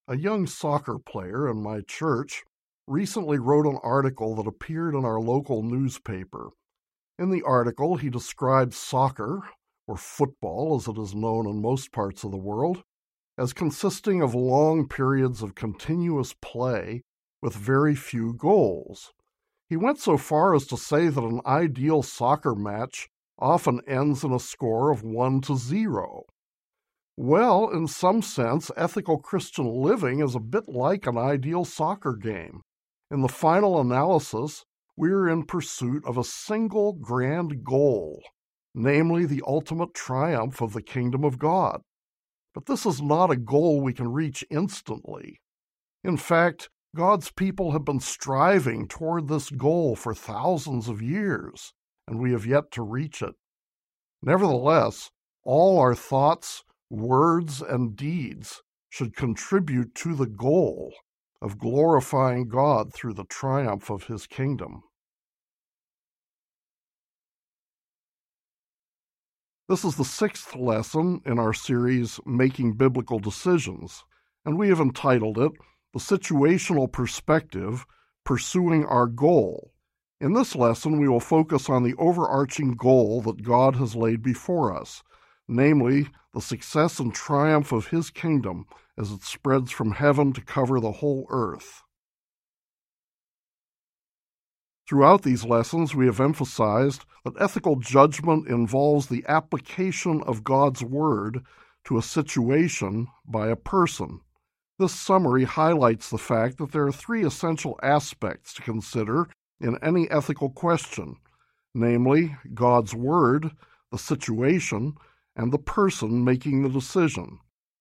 A young soccer player in my church recently wrote an article that appeared in our local newspaper. In the article, he described soccer, or football as it is known in most parts of the world, as consisting of long periods of continuous play with very few goals. He went so far as to say that an ideal soccer match often ends in a score of 1-0. Well, in some sense, ethical Christian living is a bit like an ideal soccer game. In the final analysis, we are in pursuit of a single grand goal, namely the ultimate triumph of the kingdom of God. But this is not a goal we can reach instantly. In fact, God's people have been striving toward this goal for thousands of years, and we have yet to reach it. Nevertheless, all our thoughts, words, and deeds should contribute to the goal of glorifying God through the triumph of His kingdom. This is the sixth lesson in our series, Making Biblical Decisions, and we have entitled it, The Situational Perspective, Pursuing Our Goal. In this lesson, we will focus on the overarching goal that God has laid before us, namely, the success and triumph of His kingdom as it spreads from heaven to cover the whole earth. Throughout these lessons, we have emphasized that ethical judgment involves the application of God's Word to a situation by a person. This summary highlights the fact that there are three essential aspects to consider in any ethical question, namely God's Word, the situation, and the person making the decision.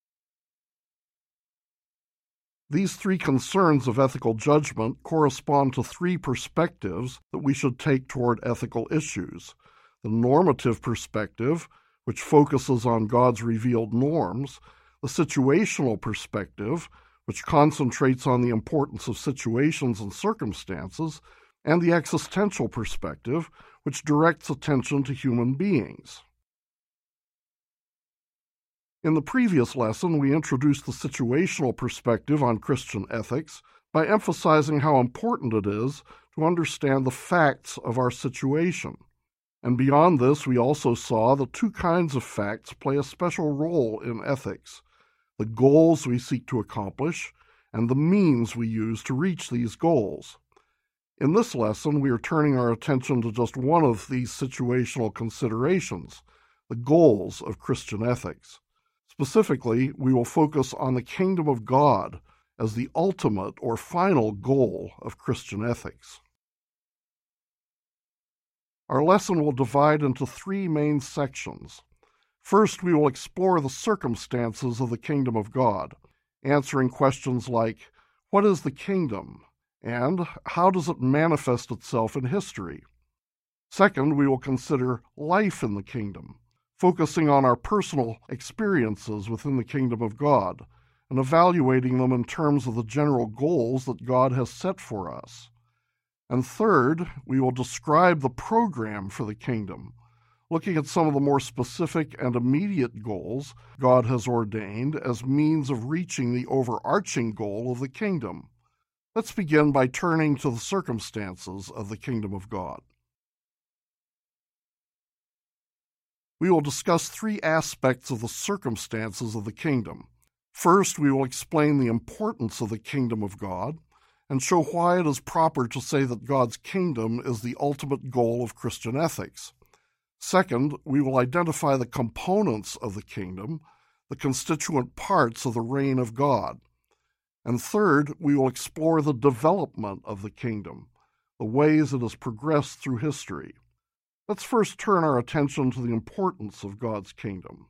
These three concerns of ethical judgment correspond to three perspectives that we should take toward ethical issues. The normative perspective, which focuses on God's revealed norms, the situational perspective, which concentrates on the importance of situations and circumstances, and the existential perspective, which directs attention to human beings. In the previous lesson, we introduced the situational perspective on Christian ethics by emphasizing how important it is to understand the facts of our situation. And beyond this, we also saw that two kinds of facts play a special role in ethics: the goals we seek to accomplish and the means we use to reach these goals. In this lesson, we are turning our attention to just one of these situational considerations, the goals of Christian ethics. Specifically, we will focus on the kingdom of God as the ultimate or final goal of Christian ethics. Our lesson will divide into three main sections. First, we will explore the circumstances of the kingdom of God, answering questions like, what is the kingdom, and how does it manifest itself in history? Second, we will consider life in the kingdom, focusing on our personal experiences within the kingdom of God and evaluating them in terms of the general goals that God has set for us. And third, we will describe the program for the kingdom, looking at some of the more specific and immediate goals God has ordained as means of reaching the overarching goal of the kingdom. Let's begin by turning to the circumstances of the kingdom of God. We will discuss three aspects of the circumstances of the kingdom. First, we will explain the importance of the kingdom of God and show why it is proper to say that God's kingdom is the ultimate goal of Christian ethics. Second, we will identify the components of the kingdom, the constituent parts of the reign of God. And third, we will explore the development of the kingdom, the ways it has progressed through history. Let's first turn our attention to the importance of God's kingdom.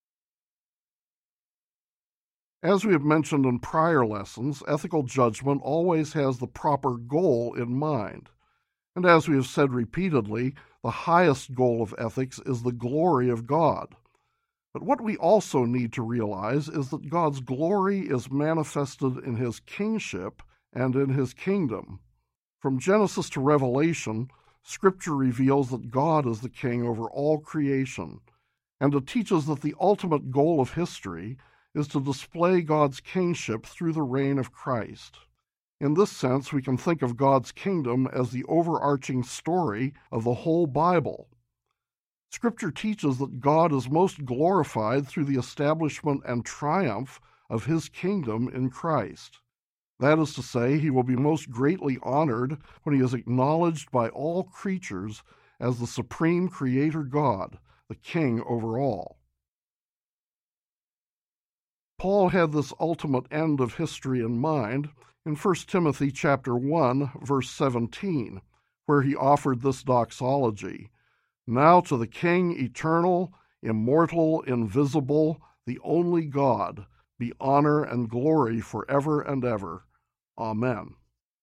As we have mentioned in prior lessons, ethical judgment always has the proper goal in mind. And as we have said repeatedly, the highest goal of ethics is the glory of God. But what we also need to realize is that God's glory is manifested in His kingship and in His kingdom. From Genesis to Revelation, Scripture reveals that God is the king over all creation, and it teaches that the ultimate goal of history is to display God's kingship through the reign of Christ. In this sense, we can think of God's kingdom as the overarching story of the whole Bible. Scripture teaches that God is most glorified through the establishment and triumph of his kingdom in Christ. That is to say, he will be most greatly honored when he is acknowledged by all creatures as the supreme creator God, the king over all. Paul had this ultimate end of history in mind in 1 Timothy chapter 1, verse 17, where he offered this doxology: "Now to the King, eternal, immortal, invisible, the only God, be honor and glory forever and ever. Amen."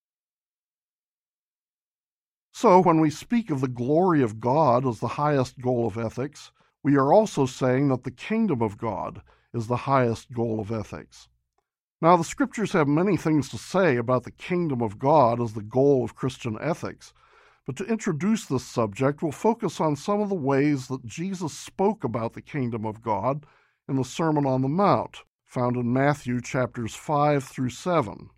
So when we speak of the glory of God as the highest goal of ethics, we are also saying that the kingdom of God is the highest goal of ethics. Now, the Scriptures have many things to say about the kingdom of God as the goal of Christian ethics, but to introduce this subject, we'll focus on some of the ways that Jesus spoke about the kingdom of God in the Sermon on the Mount, found in Matthew chapters 5 through 7.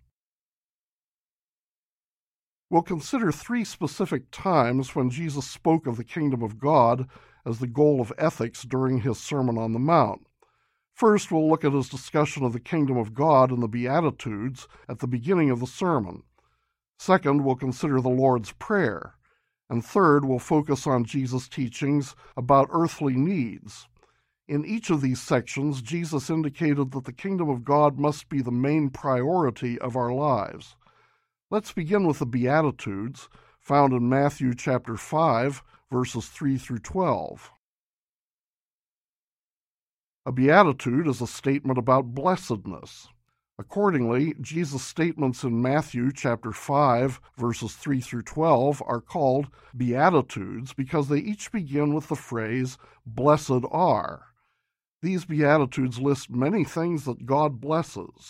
We'll consider 3 specific times when Jesus spoke of the kingdom of God as the goal of ethics during his Sermon on the Mount. First, we'll look at his discussion of the kingdom of God in the Beatitudes at the beginning of the sermon. Second, we'll consider the Lord's Prayer. And third, we'll focus on Jesus' teachings about earthly needs. In each of these sections, Jesus indicated that the kingdom of God must be the main priority of our lives. Let's begin with the Beatitudes, found in Matthew chapter 5, verses 3 through 12. A beatitude is a statement about blessedness. Accordingly, Jesus' statements in Matthew chapter 5, verses 3 through 12 are called beatitudes because they each begin with the phrase, "Blessed are." These beatitudes list many things that God blesses.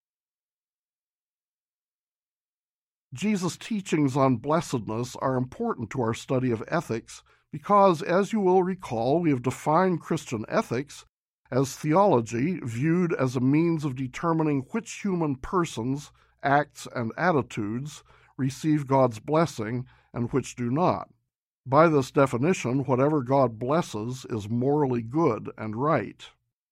Jesus' teachings on blessedness are important to our study of ethics because, as you will recall, we have defined Christian ethics as theology viewed as a means of determining which human persons, acts, and attitudes receive God's blessing and which do not. By this definition, whatever God blesses is morally good and right.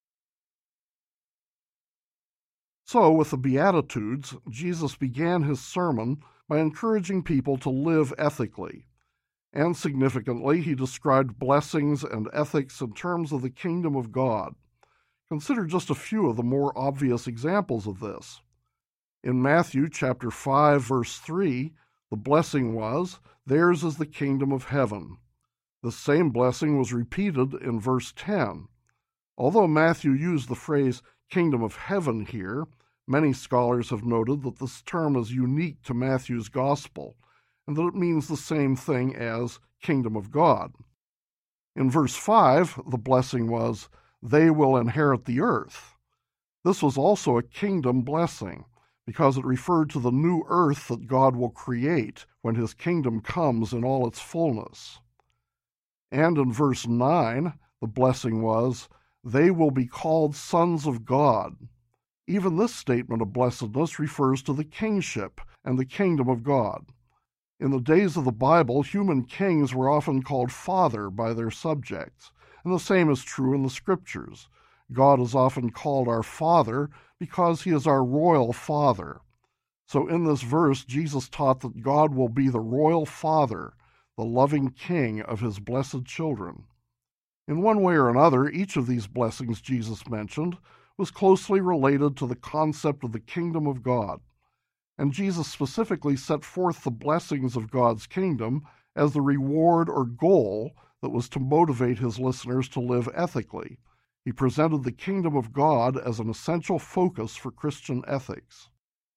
So, with the Beatitudes, Jesus began his sermon by encouraging people to live ethically. And significantly, he described blessings and ethics in terms of the kingdom of God. Consider just a few of the more obvious examples of this. In Matthew chapter 5, verse 3, the blessing was, "Theirs is the kingdom of heaven." The same blessing was repeated in verse 10. Although Matthew used the phrase kingdom of heaven here, many scholars have noted that this term is unique to Matthew's gospel, and that it means the same thing as kingdom of God. In verse 5, the blessing was, "They will inherit the earth." This was also a kingdom blessing, because it referred to the new earth that God will create when his kingdom comes in all its fullness. And in verse 9, the blessing was, "They will be called sons of God." Even this statement of blessedness refers to the kingship and the kingdom of God. In the days of the Bible, human kings were often called father by their subjects, and the same is true in the Scriptures. God is often called our Father because he is our royal Father. So in this verse, Jesus taught that God will be the royal Father, the loving King of his blessed children. In one way or another, each of these blessings Jesus mentioned was closely related to the concept of the kingdom of God. And Jesus specifically set forth the blessings of God's kingdom as the reward or goal that was to motivate his listeners to live ethically. He presented the kingdom of God as an essential focus for Christian ethics.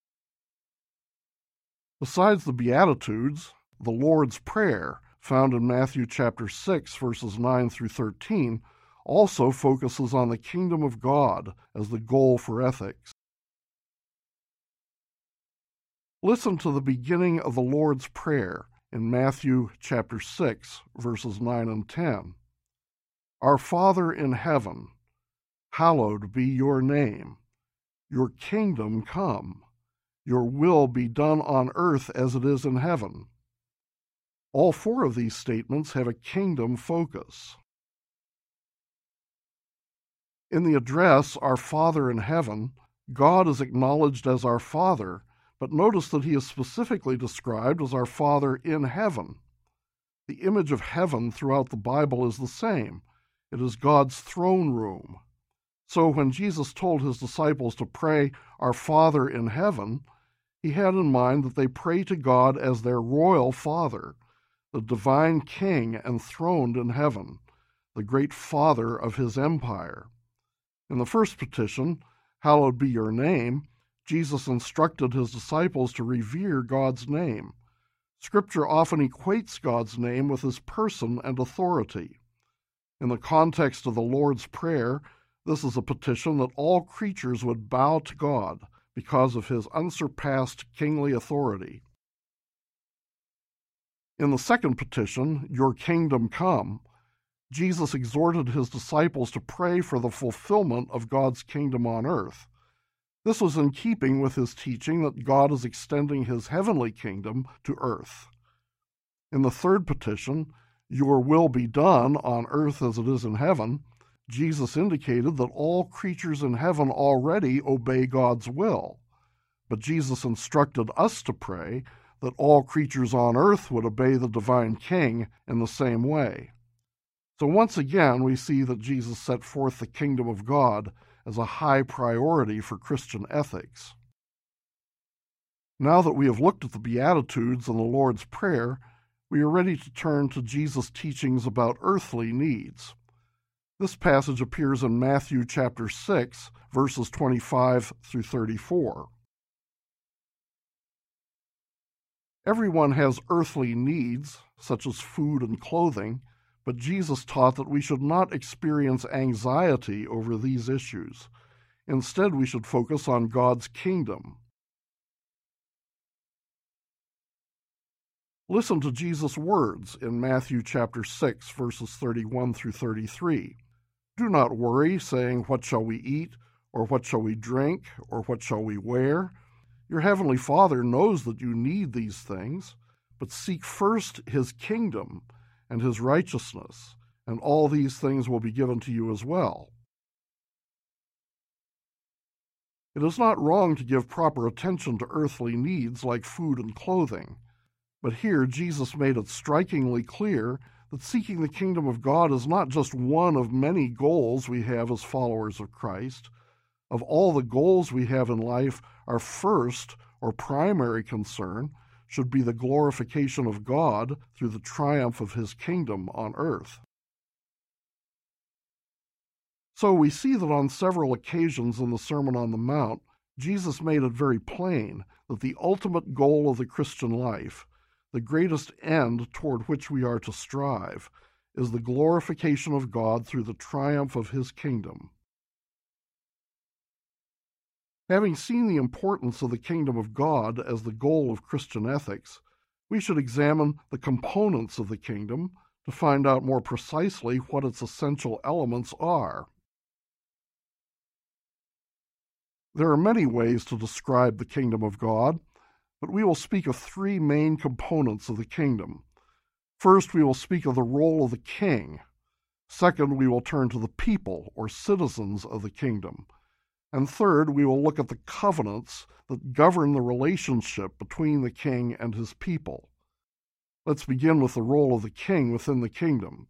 Besides the Beatitudes, the Lord's Prayer, found in Matthew chapter 6, verses 9 through 13, also focuses on the kingdom of God as the goal for ethics. Listen to the beginning of the Lord's Prayer in Matthew chapter 6, verses 9 and 10. "Our Father in heaven, hallowed be your name. Your kingdom come. Your will be done on earth as it is in heaven. All four of these statements have a kingdom focus. In the address, Our Father in Heaven, God is acknowledged as our Father, but notice that he is specifically described as our Father in heaven. The image of heaven throughout the Bible is the same. It is God's throne room. So when Jesus told his disciples to pray, Our Father in heaven, he had in mind that they pray to God as their royal Father, the divine King enthroned in heaven, the great Father of his empire. In the first petition, Hallowed be your name, Jesus instructed his disciples to revere God's name. Scripture often equates God's name with his person and authority. In the context of the Lord's Prayer, this is a petition that all creatures would bow to God because of his unsurpassed kingly authority. In the second petition, Your kingdom come, Jesus exhorted his disciples to pray for the fulfillment of God's kingdom on earth. This was in keeping with his teaching that God is extending his heavenly kingdom to earth. In the third petition, Your will be done on earth as it is in heaven, Jesus indicated that all creatures in heaven already obey God's will. But Jesus instructed us to pray that all creatures on earth would obey the divine King in the same way. So once again, we see that Jesus set forth the kingdom of God as a high priority for Christian ethics. Now that we have looked at the Beatitudes and the Lord's Prayer, we are ready to turn to Jesus' teachings about earthly needs. This passage appears in Matthew chapter 6, verses 25 through 34. Everyone has earthly needs, such as food and clothing, but Jesus taught that we should not experience anxiety over these issues. Instead, we should focus on God's kingdom. Listen to Jesus' words in Matthew chapter 6, verses 31 through 33. Do not worry, saying, What shall we eat? Or what shall we drink? Or what shall we wear? Your heavenly Father knows that you need these things, but seek first his kingdom and his righteousness, and all these things will be given to you as well. It is not wrong to give proper attention to earthly needs like food and clothing, but here Jesus made it strikingly clear that seeking the kingdom of God is not just one of many goals we have as followers of Christ. Of all the goals we have in life, our first or primary concern should be the glorification of God through the triumph of his kingdom on earth. So we see that on several occasions in the Sermon on the Mount, Jesus made it very plain that the ultimate goal of the Christian life, the greatest end toward which we are to strive, is the glorification of God through the triumph of his kingdom. Having seen the importance of the kingdom of God as the goal of Christian ethics, we should examine the components of the kingdom to find out more precisely what its essential elements are. There are many ways to describe the kingdom of God, but we will speak of three main components of the kingdom. First, we will speak of the role of the king. Second, we will turn to the people or citizens of the kingdom. And third, we will look at the covenants that govern the relationship between the king and his people. Let's begin with the role of the king within the kingdom.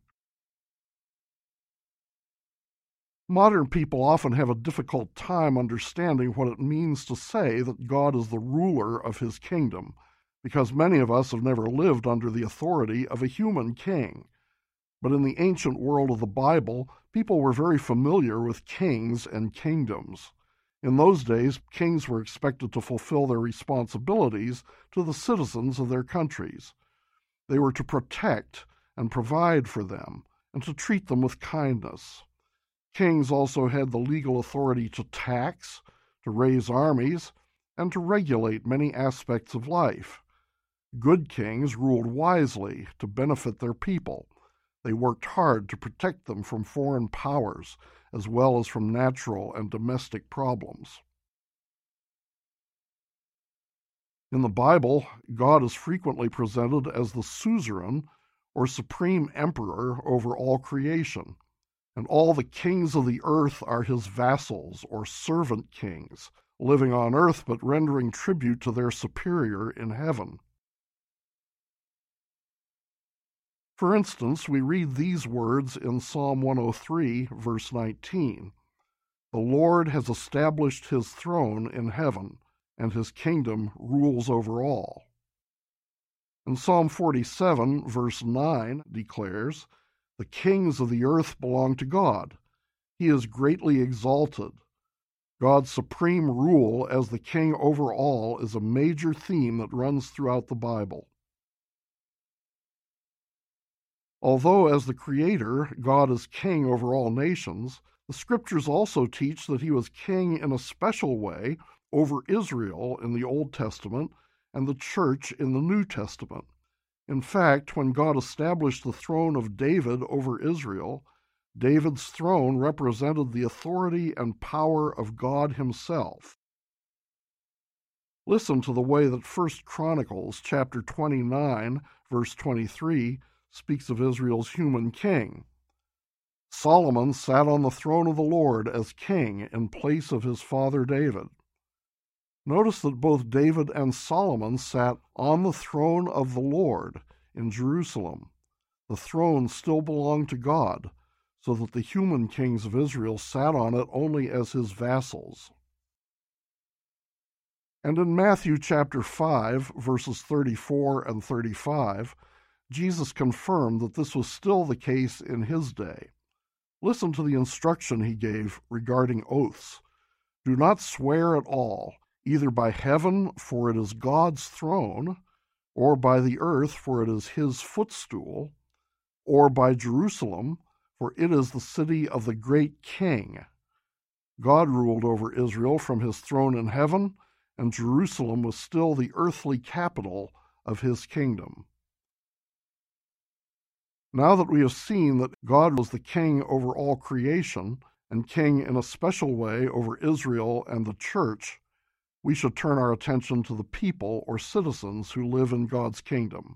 Modern people often have a difficult time understanding what it means to say that God is the ruler of his kingdom, because many of us have never lived under the authority of a human king. But in the ancient world of the Bible, people were very familiar with kings and kingdoms. In those days, kings were expected to fulfill their responsibilities to the citizens of their countries. They were to protect and provide for them, and to treat them with kindness. Kings also had the legal authority to tax, to raise armies, and to regulate many aspects of life. Good kings ruled wisely to benefit their people. They worked hard to protect them from foreign powers, as well as from natural and domestic problems. In the Bible, God is frequently presented as the suzerain or supreme emperor over all creation, and all the kings of the earth are his vassals or servant kings, living on earth but rendering tribute to their superior in heaven. For instance, we read these words in Psalm 103, verse 19. The Lord has established his throne in heaven, and his kingdom rules over all. And Psalm 47, verse 9 declares, the kings of the earth belong to God. He is greatly exalted. God's supreme rule as the king over all is a major theme that runs throughout the Bible. Although as the Creator, God is king over all nations, the Scriptures also teach that he was king in a special way over Israel in the Old Testament and the church in the New Testament. In fact, when God established the throne of David over Israel, David's throne represented the authority and power of God himself. Listen to the way that 1 Chronicles chapter 29, verse 23, speaks of Israel's human king. Solomon sat on the throne of the Lord as king in place of his father David. Notice that both David and Solomon sat on the throne of the Lord in Jerusalem. The throne still belonged to God, so that the human kings of Israel sat on it only as his vassals. And in Matthew chapter 5, verses 34 and 35, Jesus confirmed that this was still the case in his day. Listen to the instruction he gave regarding oaths. Do not swear at all, either by heaven, for it is God's throne, or by the earth, for it is his footstool, or by Jerusalem, for it is the city of the great king. God ruled over Israel from his throne in heaven, and Jerusalem was still the earthly capital of his kingdom. Now that we have seen that God was the king over all creation, and king in a special way over Israel and the church, we should turn our attention to the people or citizens who live in God's kingdom.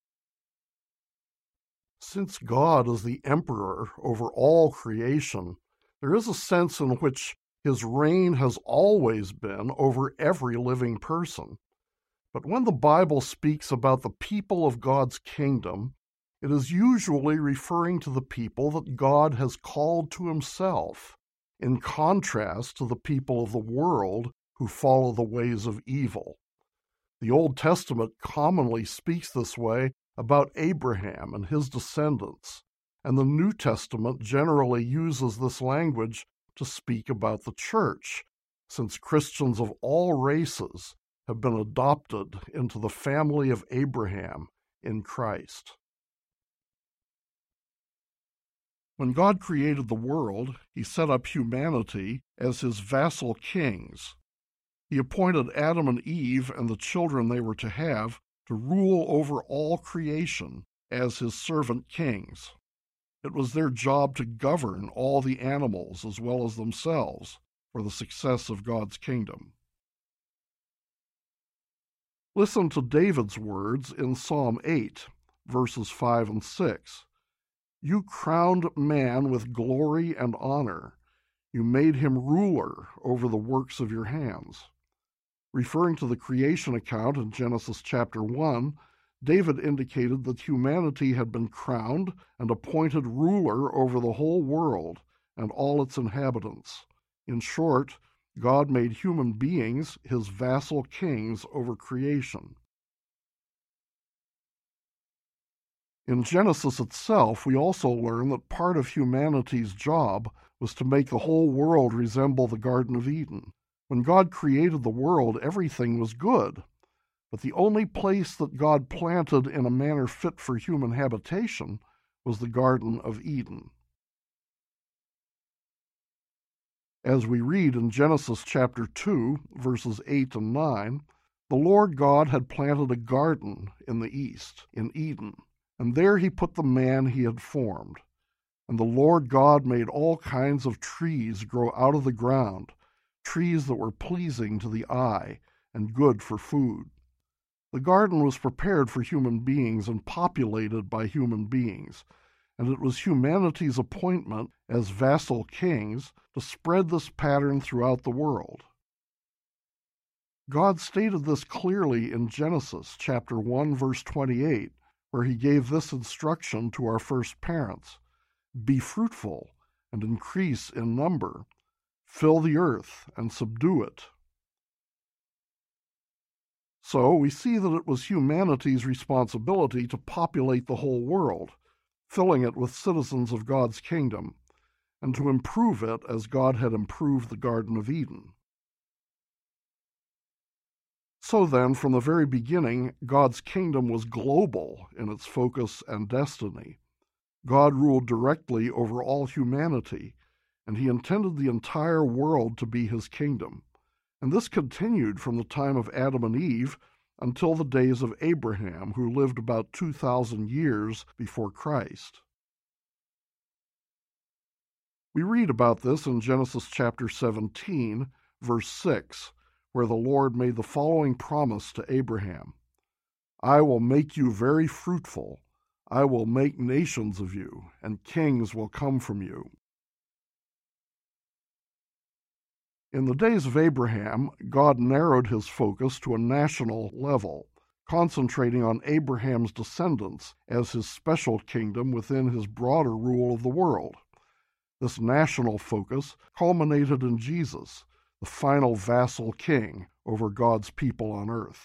Since God is the emperor over all creation, there is a sense in which his reign has always been over every living person. But when the Bible speaks about the people of God's kingdom, it is usually referring to the people that God has called to himself, in contrast to the people of the world who follow the ways of evil. The Old Testament commonly speaks this way about Abraham and his descendants, and the New Testament generally uses this language to speak about the church, since Christians of all races have been adopted into the family of Abraham in Christ. When God created the world, he set up humanity as his vassal kings. He appointed Adam and Eve and the children they were to have to rule over all creation as his servant kings. It was their job to govern all the animals as well as themselves for the success of God's kingdom. Listen to David's words in Psalm 8, verses 5 and 6. You crowned man with glory and honor. You made him ruler over the works of your hands. Referring to the creation account in Genesis chapter 1, David indicated that humanity had been crowned and appointed ruler over the whole world and all its inhabitants. In short, God made human beings his vassal kings over creation. In Genesis itself, we also learn that part of humanity's job was to make the whole world resemble the Garden of Eden. When God created the world, everything was good. But the only place that God planted in a manner fit for human habitation was the Garden of Eden. As we read in Genesis chapter 2, verses 8 and 9, the Lord God had planted a garden in the east, in Eden, and there he put the man he had formed. And the Lord God made all kinds of trees grow out of the ground, trees that were pleasing to the eye and good for food. The garden was prepared for human beings and populated by human beings, and it was humanity's appointment as vassal kings to spread this pattern throughout the world. God stated this clearly in Genesis chapter 1, verse 28, where he gave this instruction to our first parents: "Be fruitful and increase in number, fill the earth and subdue it." So we see that it was humanity's responsibility to populate the whole world, filling it with citizens of God's kingdom, and to improve it as God had improved the Garden of Eden. So then, from the very beginning, God's kingdom was global in its focus and destiny. God ruled directly over all humanity, and he intended the entire world to be his kingdom. And this continued from the time of Adam and Eve until the days of Abraham, who lived about 2,000 years before Christ. We read about this in Genesis chapter 17, verse 6, where the Lord made the following promise to Abraham: "I will make you very fruitful. I will make nations of you, and kings will come from you." In the days of Abraham, God narrowed his focus to a national level, concentrating on Abraham's descendants as his special kingdom within his broader rule of the world. This national focus culminated in Jesus, the final vassal king over God's people on earth.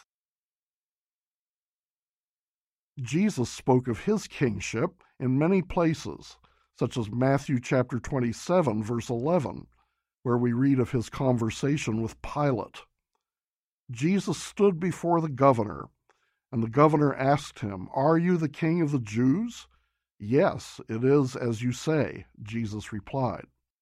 Jesus spoke of his kingship in many places, such as Matthew chapter 27, verse 11, where we read of his conversation with Pilate. Jesus stood before the governor, and the governor asked him, "Are you the king of the Jews?" "Yes, it is as you say," Jesus replied.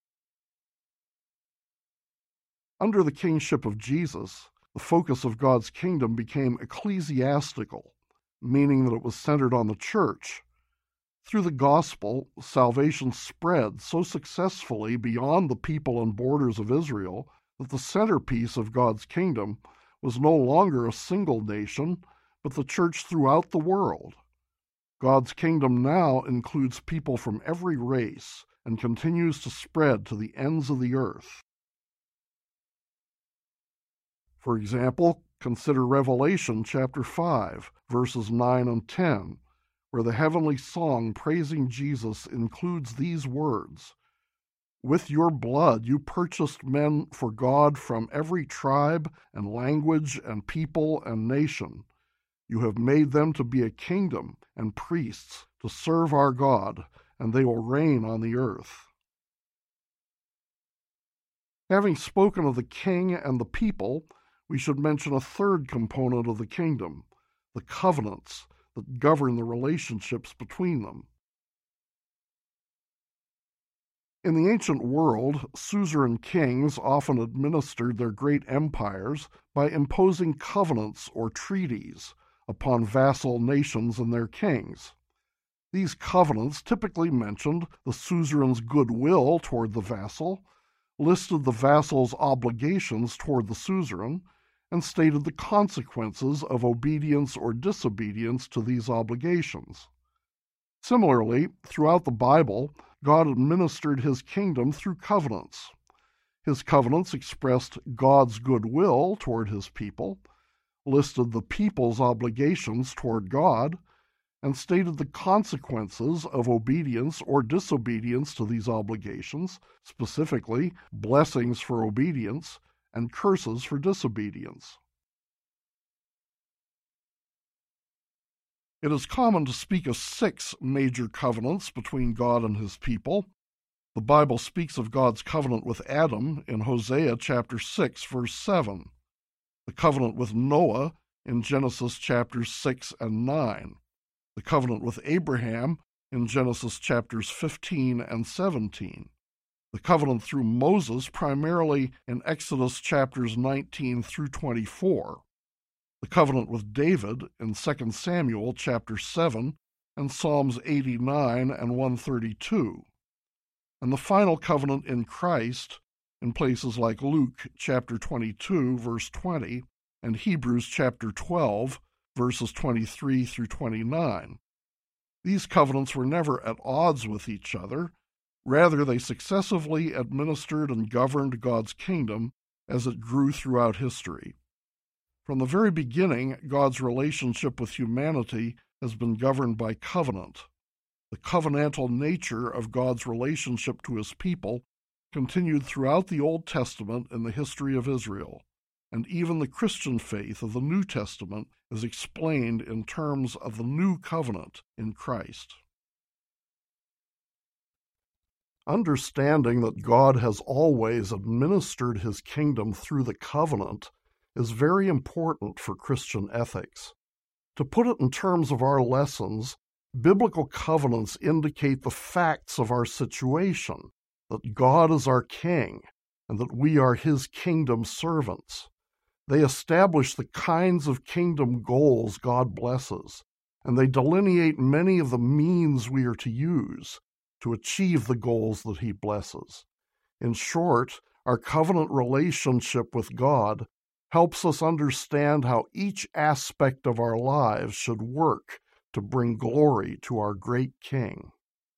Under the kingship of Jesus, the focus of God's kingdom became ecclesiastical, meaning that it was centered on the church. Through the gospel, salvation spread so successfully beyond the people and borders of Israel that the centerpiece of God's kingdom was no longer a single nation, but the church throughout the world. God's kingdom now includes people from every race and continues to spread to the ends of the earth. For example, consider Revelation chapter 5, verses 9 and 10, where the heavenly song praising Jesus includes these words: "With your blood you purchased men for God from every tribe and language and people and nation. You have made them to be a kingdom and priests to serve our God, and they will reign on the earth." Having spoken of the king and the people, we should mention a third component of the kingdom, the covenants that govern the relationships between them. In the ancient world, suzerain kings often administered their great empires by imposing covenants or treaties upon vassal nations and their kings. These covenants typically mentioned the suzerain's goodwill toward the vassal, listed the vassal's obligations toward the suzerain, and stated the consequences of obedience or disobedience to these obligations. Similarly, throughout the Bible, God administered his kingdom through covenants. His covenants expressed God's goodwill toward his people, listed the people's obligations toward God, and stated the consequences of obedience or disobedience to these obligations, specifically blessings for obedience and curses for disobedience. It is common to speak of 6 major covenants between God and his people. The Bible speaks of God's covenant with Adam in Hosea chapter 6, verse 7, the covenant with Noah in Genesis chapters 6 and 9, the covenant with Abraham in Genesis chapters 15 and 17, the covenant through Moses primarily in Exodus chapters 19 through 24, the covenant with David in 2 Samuel chapter 7 and Psalms 89 and 132, and the final covenant in Christ in places like Luke chapter 22 verse 20 and Hebrews chapter 12 verses 23 through 29. These covenants were never at odds with each other. Rather, they successively administered and governed God's kingdom as it grew throughout history. From the very beginning, God's relationship with humanity has been governed by covenant. The covenantal nature of God's relationship to his people continued throughout the Old Testament in the history of Israel, and even the Christian faith of the New Testament is explained in terms of the new covenant in Christ. Understanding that God has always administered his kingdom through the covenant is very important for Christian ethics. To put it in terms of our lessons, biblical covenants indicate the facts of our situation, that God is our king, and that we are his kingdom servants. They establish the kinds of kingdom goals God blesses, and they delineate many of the means we are to use to achieve the goals that he blesses. In short, our covenant relationship with God helps us understand how each aspect of our lives should work to bring glory to our great King.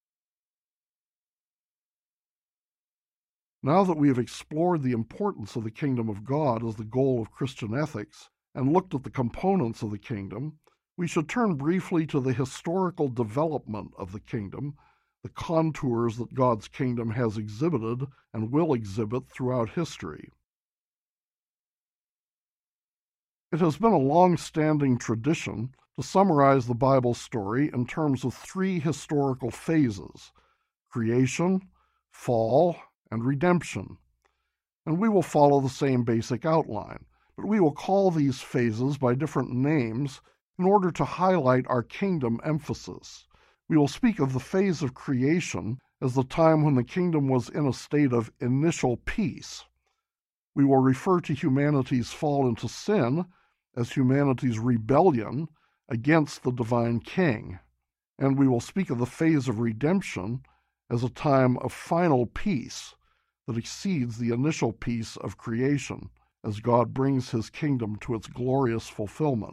Now that we have explored the importance of the kingdom of God as the goal of Christian ethics and looked at the components of the kingdom, we should turn briefly to the historical development of the kingdom, the contours that God's kingdom has exhibited and will exhibit throughout history. It has been a long-standing tradition to summarize the Bible story in terms of three historical phases: creation, fall, and redemption. And we will follow the same basic outline, but we will call these phases by different names in order to highlight our kingdom emphasis. We will speak of the phase of creation as the time when the kingdom was in a state of initial peace. We will refer to humanity's fall into sin as humanity's rebellion against the divine king. And we will speak of the phase of redemption as a time of final peace that exceeds the initial peace of creation as God brings his kingdom to its glorious fulfillment.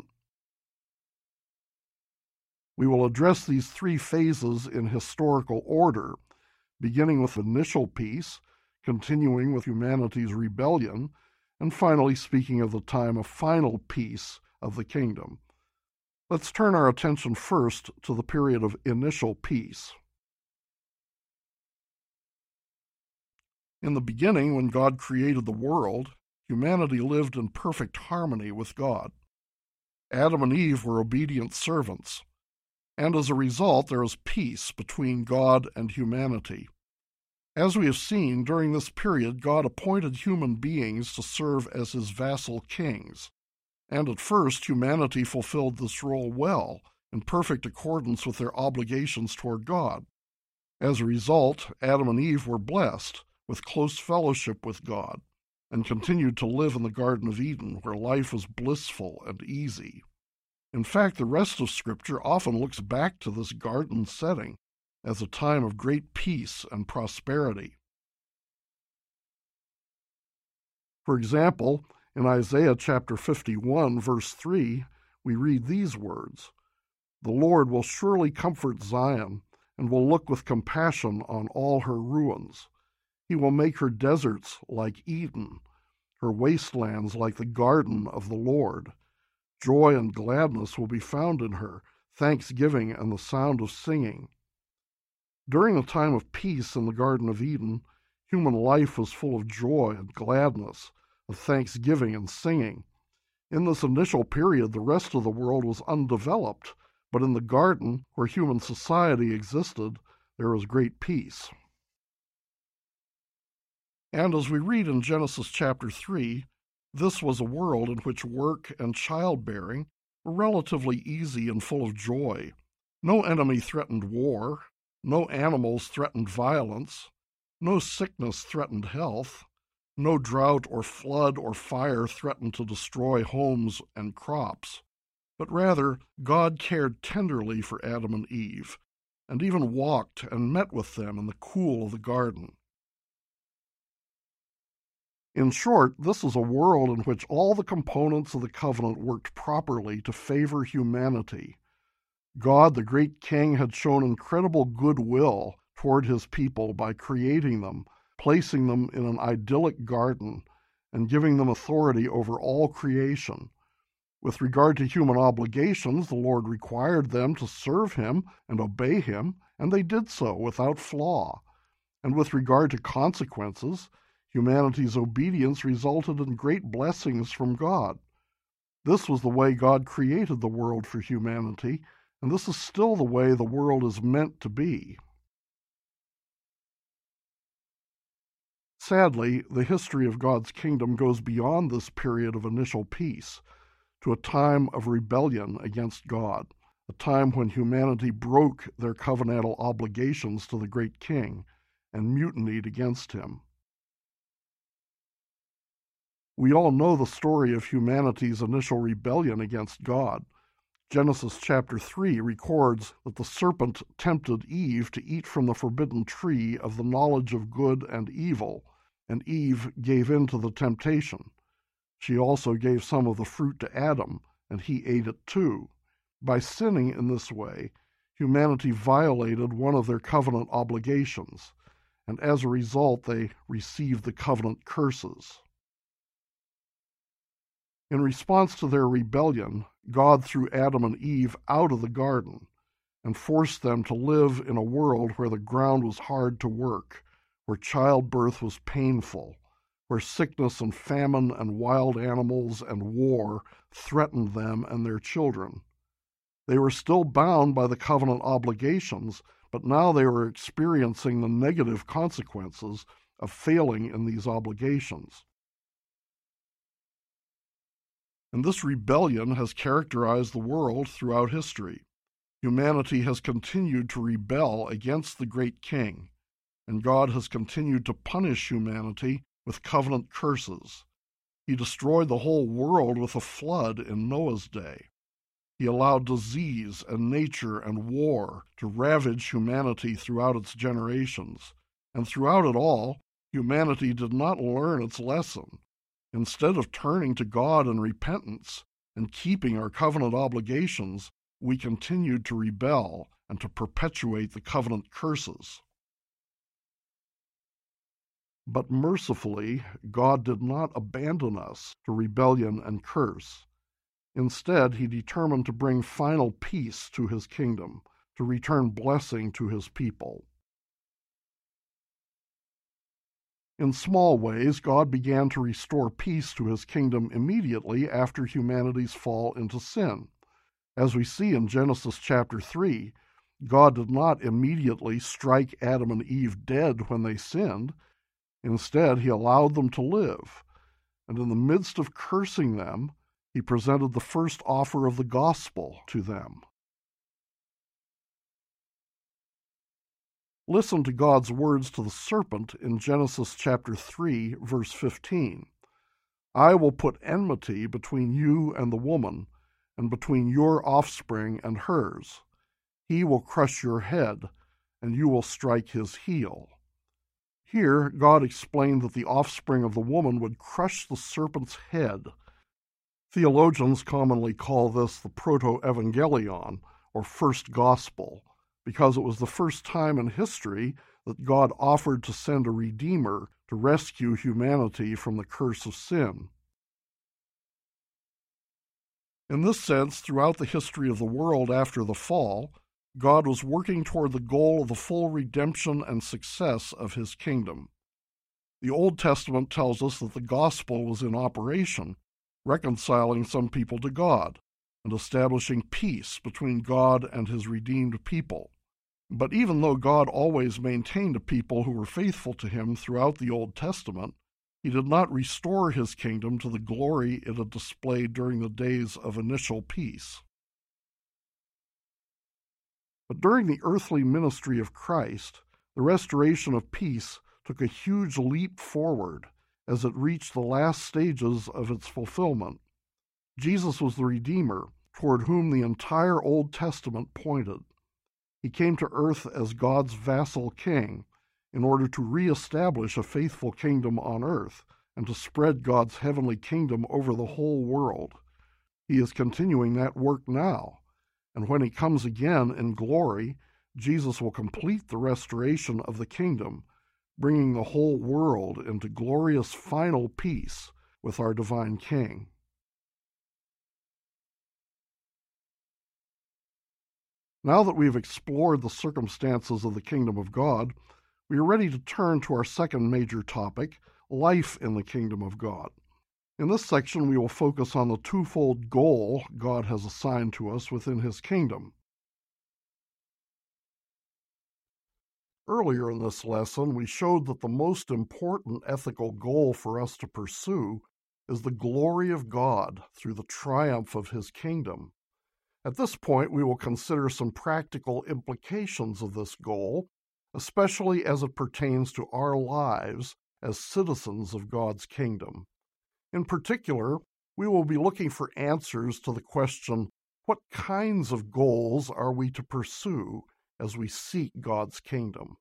We will address these three phases in historical order, beginning with initial peace, continuing with humanity's rebellion, and finally speaking of the time of final peace of the kingdom. Let's turn our attention first to the period of initial peace. In the beginning, when God created the world, humanity lived in perfect harmony with God. Adam and Eve were obedient servants, and as a result, there is peace between God and humanity. As we have seen, during this period, God appointed human beings to serve as his vassal kings, and at first humanity fulfilled this role well, in perfect accordance with their obligations toward God. As a result, Adam and Eve were blessed with close fellowship with God, and continued to live in the Garden of Eden, where life was blissful and easy. In fact, the rest of Scripture often looks back to this garden setting as a time of great peace and prosperity. For example, in Isaiah chapter 51, verse 3, we read these words, "The Lord will surely comfort Zion, and will look with compassion on all her ruins. He will make her deserts like Eden, her wastelands like the garden of the Lord. Joy and gladness will be found in her, thanksgiving and the sound of singing." During the time of peace in the Garden of Eden, human life was full of joy and gladness, of thanksgiving and singing. In this initial period, the rest of the world was undeveloped, but in the garden, where human society existed, there was great peace. And as we read in Genesis chapter 3, this was a world in which work and childbearing were relatively easy and full of joy. No enemy threatened war, no animals threatened violence, no sickness threatened health, no drought or flood or fire threatened to destroy homes and crops, but rather God cared tenderly for Adam and Eve, and even walked and met with them in the cool of the garden. In short, this is a world in which all the components of the covenant worked properly to favor humanity. God, the great King, had shown incredible goodwill toward his people by creating them, placing them in an idyllic garden, and giving them authority over all creation. With regard to human obligations, the Lord required them to serve him and obey him, and they did so without flaw. And with regard to consequences, humanity's obedience resulted in great blessings from God. This was the way God created the world for humanity, and this is still the way the world is meant to be. Sadly, the history of God's kingdom goes beyond this period of initial peace to a time of rebellion against God, a time when humanity broke their covenantal obligations to the great King and mutinied against him. We all know the story of humanity's initial rebellion against God. Genesis chapter 3 records that the serpent tempted Eve to eat from the forbidden tree of the knowledge of good and evil, and Eve gave in to the temptation. She also gave some of the fruit to Adam, and he ate it too. By sinning in this way, humanity violated one of their covenant obligations, and as a result they received the covenant curses. In response to their rebellion, God threw Adam and Eve out of the garden and forced them to live in a world where the ground was hard to work, where childbirth was painful, where sickness and famine and wild animals and war threatened them and their children. They were still bound by the covenant obligations, but now they were experiencing the negative consequences of failing in these obligations. And this rebellion has characterized the world throughout history. Humanity has continued to rebel against the great King, and God has continued to punish humanity with covenant curses. He destroyed the whole world with a flood in Noah's day. He allowed disease and nature and war to ravage humanity throughout its generations. And throughout it all, humanity did not learn its lesson. Instead of turning to God in repentance and keeping our covenant obligations, we continued to rebel and to perpetuate the covenant curses. But mercifully, God did not abandon us to rebellion and curse. Instead, he determined to bring final peace to his kingdom, to return blessing to his people. In small ways, God began to restore peace to his kingdom immediately after humanity's fall into sin. As we see in Genesis chapter 3, God did not immediately strike Adam and Eve dead when they sinned. Instead, he allowed them to live, and in the midst of cursing them, he presented the first offer of the gospel to them. Listen to God's words to the serpent in Genesis chapter 3, verse 15. I will put enmity between you and the woman, and between your offspring and hers. He will crush your head, and you will strike his heel. Here, God explained that the offspring of the woman would crush the serpent's head. Theologians commonly call this the proto-evangelion, or first gospel, because it was the first time in history that God offered to send a Redeemer to rescue humanity from the curse of sin. In this sense, throughout the history of the world after the fall, God was working toward the goal of the full redemption and success of his kingdom. The Old Testament tells us that the gospel was in operation, reconciling some people to God and establishing peace between God and his redeemed people. But even though God always maintained a people who were faithful to him throughout the Old Testament, he did not restore his kingdom to the glory it had displayed during the days of initial peace. But during the earthly ministry of Christ, the restoration of peace took a huge leap forward as it reached the last stages of its fulfillment. Jesus was the Redeemer toward whom the entire Old Testament pointed. He came to earth as God's vassal king in order to reestablish a faithful kingdom on earth and to spread God's heavenly kingdom over the whole world. He is continuing that work now, and when he comes again in glory, Jesus will complete the restoration of the kingdom, bringing the whole world into glorious final peace with our divine King. Now that we've explored the circumstances of the kingdom of God, we are ready to turn to our second major topic, life in the kingdom of God. In this section, we will focus on the twofold goal God has assigned to us within his kingdom. Earlier in this lesson, we showed that the most important ethical goal for us to pursue is the glory of God through the triumph of his kingdom. At this point, we will consider some practical implications of this goal, especially as it pertains to our lives as citizens of God's kingdom. In particular, we will be looking for answers to the question, what kinds of goals are we to pursue as we seek God's kingdom?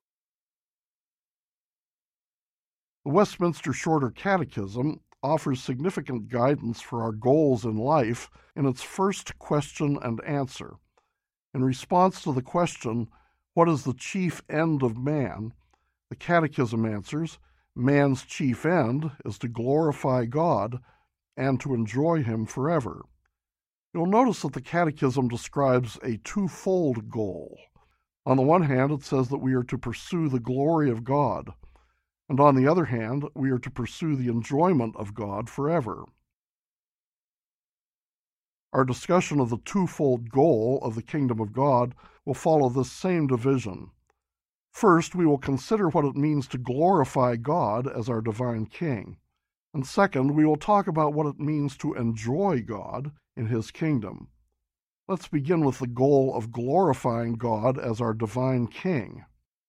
The Westminster Shorter Catechism offers significant guidance for our goals in life in its first question and answer. In response to the question, what is the chief end of man? The Catechism answers, man's chief end is to glorify God and to enjoy him forever. You'll notice that the Catechism describes a twofold goal. On the one hand, it says that we are to pursue the glory of God, and on the other hand, we are to pursue the enjoyment of God forever. Our discussion of the twofold goal of the kingdom of God will follow this same division. First, we will consider what it means to glorify God as our divine King. And second, we will talk about what it means to enjoy God in his kingdom. Let's begin with the goal of glorifying God as our divine King.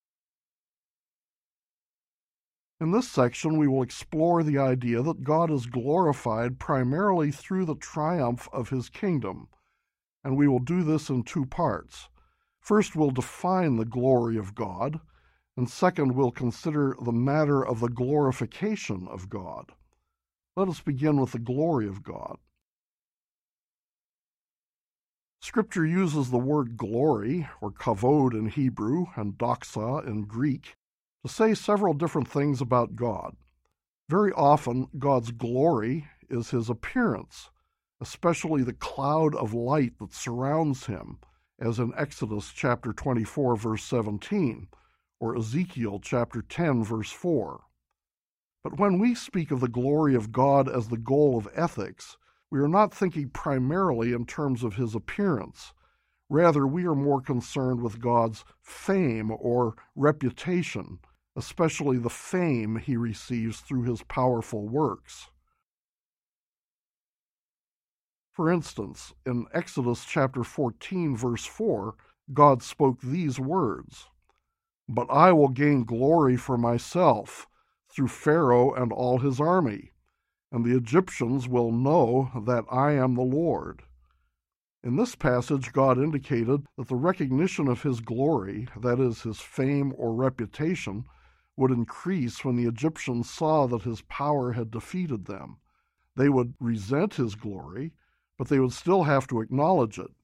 In this section, we will explore the idea that God is glorified primarily through the triumph of his kingdom, and we will do this in two parts. First, we'll define the glory of God, and second, we'll consider the matter of the glorification of God. Let us begin with the glory of God. Scripture uses the word glory, or kavod in Hebrew, and doxa in Greek, to say several different things about God. Very often, God's glory is his appearance, especially the cloud of light that surrounds him, as in Exodus chapter 24, verse 17, or Ezekiel chapter 10, verse 4. But when we speak of the glory of God as the goal of ethics, we are not thinking primarily in terms of his appearance. Rather, we are more concerned with God's fame or reputation, especially the fame he receives through his powerful works. For instance, in Exodus chapter 14, verse 4, God spoke these words, "But I will gain glory for myself through Pharaoh and all his army, and the Egyptians will know that I am the Lord." In this passage, God indicated that the recognition of his glory, that is, his fame or reputation, would increase when the Egyptians saw that his power had defeated them. They would resent his glory, but they would still have to acknowledge it.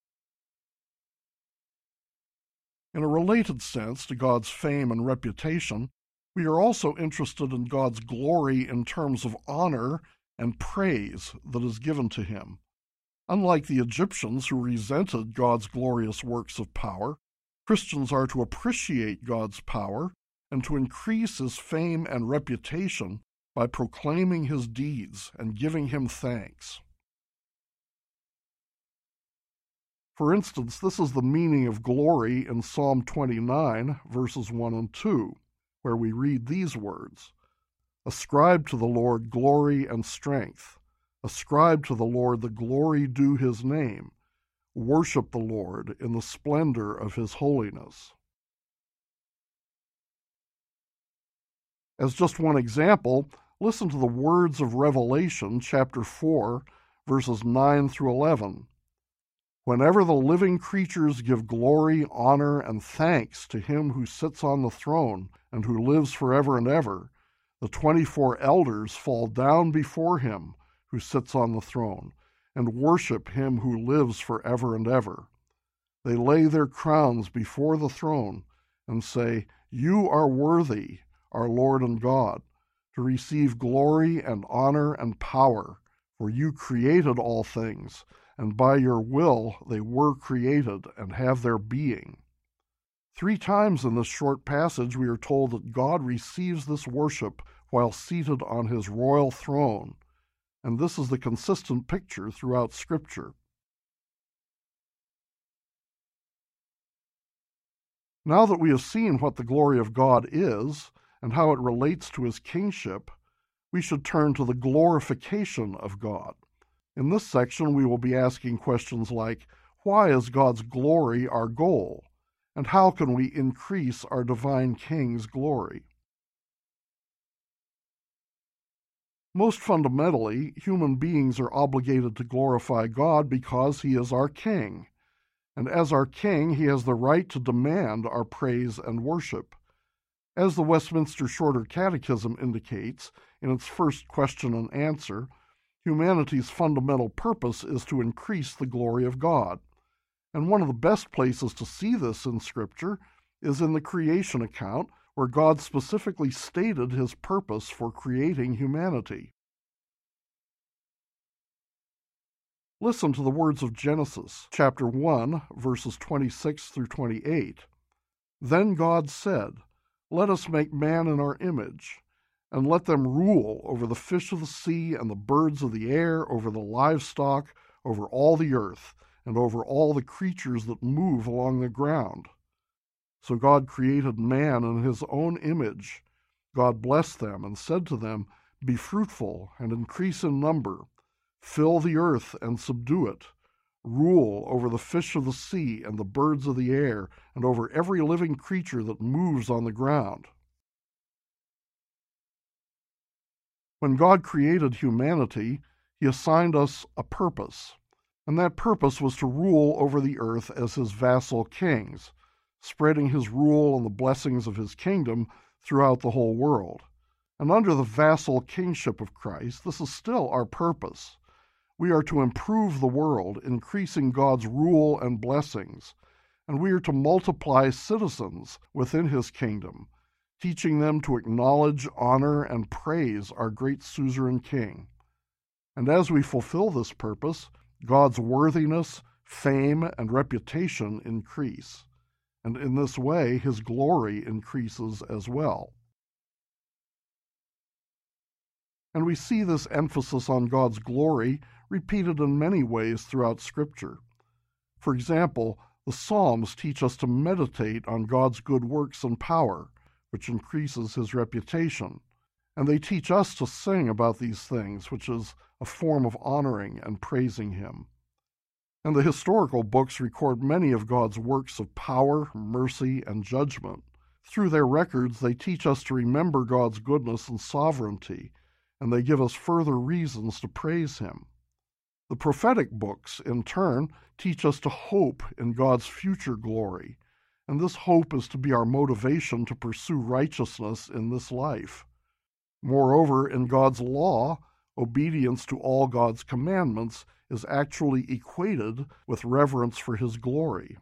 In a related sense to God's fame and reputation, we are also interested in God's glory in terms of honor and praise that is given to him. Unlike the Egyptians who resented God's glorious works of power, Christians are to appreciate God's power and to increase his fame and reputation by proclaiming his deeds and giving him thanks. For instance, this is the meaning of glory in Psalm 29, verses 1 and 2, where we read these words, "Ascribe to the Lord glory and strength. Ascribe to the Lord the glory due his name. Worship the Lord in the splendor of his holiness." As just one example, listen to the words of Revelation chapter 4, verses 9 through 11. "Whenever the living creatures give glory, honor, and thanks to him who sits on the throne and who lives forever and ever, The 24 elders fall down before him who sits on the throne and worship him who lives forever and ever. They lay their crowns before the throne and say, "You are worthy, our Lord and God, to receive glory and honor and power, for you created all things, and by your will they were created and have their being." 3 times in this short passage we are told that God receives this worship while seated on his royal throne, and this is the consistent picture throughout Scripture. Now that we have seen what the glory of God is and how it relates to his kingship, we should turn to the glorification of God. In this section, we will be asking questions like, why is God's glory our goal? And how can we increase our divine King's glory? Most fundamentally, human beings are obligated to glorify God because he is our King. And as our King, he has the right to demand our praise and worship. As the Westminster Shorter Catechism indicates in its first question and answer, humanity's fundamental purpose is to increase the glory of God. And one of the best places to see this in Scripture is in the creation account, where God specifically stated his purpose for creating humanity. Listen to the words of Genesis, chapter 1, verses 26 through 28. Then God said, "Let us make man in our image, and let them rule over the fish of the sea and the birds of the air, over the livestock, over all the earth, and over all the creatures that move along the ground." So God created man in his own image. God blessed them and said to them, "Be fruitful and increase in number. Fill the earth and subdue it. Rule over the fish of the sea and the birds of the air, and over every living creature that moves on the ground." When God created humanity, he assigned us a purpose, and that purpose was to rule over the earth as his vassal kings, spreading his rule and the blessings of his kingdom throughout the whole world. And under the vassal kingship of Christ, this is still our purpose. We are to improve the world, increasing God's rule and blessings, and we are to multiply citizens within his kingdom, teaching them to acknowledge, honor, and praise our great suzerain King. And as we fulfill this purpose, God's worthiness, fame, and reputation increase. And in this way, his glory increases as well. And we see this emphasis on God's glory repeated in many ways throughout Scripture. For example, the Psalms teach us to meditate on God's good works and power, which increases his reputation. And they teach us to sing about these things, which is a form of honoring and praising him. And the historical books record many of God's works of power, mercy, and judgment. Through their records, they teach us to remember God's goodness and sovereignty, and they give us further reasons to praise him. The prophetic books, in turn, teach us to hope in God's future glory, and this hope is to be our motivation to pursue righteousness in this life. Moreover, in God's law, obedience to all God's commandments is actually equated with reverence for his glory.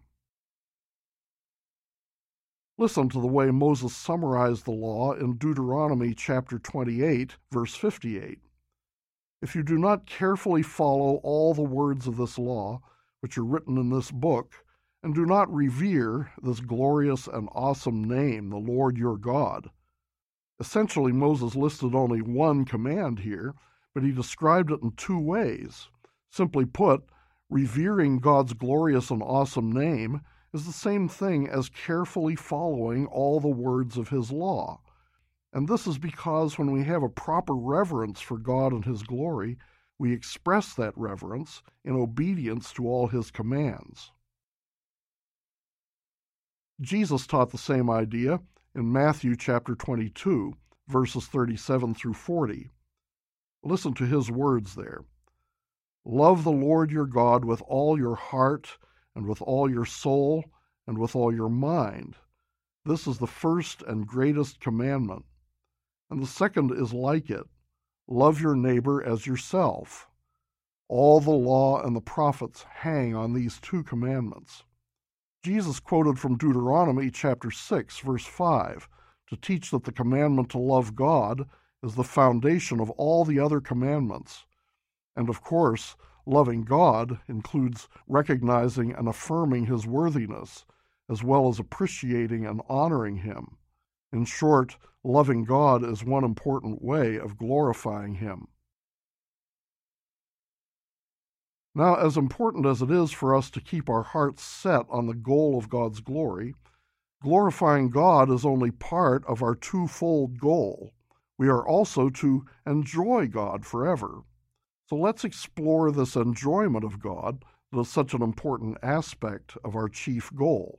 Listen to the way Moses summarized the law in Deuteronomy chapter 28, verse 58. "If you do not carefully follow all the words of this law, which are written in this book, and do not revere this glorious and awesome name, the Lord your God." Essentially, Moses listed only one command here, but he described it in 2 ways. Simply put, revering God's glorious and awesome name is the same thing as carefully following all the words of his law. And this is because when we have a proper reverence for God and his glory, we express that reverence in obedience to all his commands. Jesus taught the same idea in Matthew chapter 22, verses 37 through 40. Listen to his words there. "Love the Lord your God with all your heart and with all your soul and with all your mind. This is the first and greatest commandment. and the second is like it. Love your neighbor as yourself. All the law and the prophets hang on these two commandments. Jesus quoted from Deuteronomy chapter 6, verse 5, to teach that the commandment to love God is the foundation of all the other commandments. And of course, loving God includes recognizing and affirming his worthiness, as well as appreciating and honoring him. In short, loving God is one important way of glorifying him. Now, as important as it is for us to keep our hearts set on the goal of God's glory, glorifying God is only part of our twofold goal. We are also to enjoy God forever. So let's explore this enjoyment of God that is such an important aspect of our chief goal.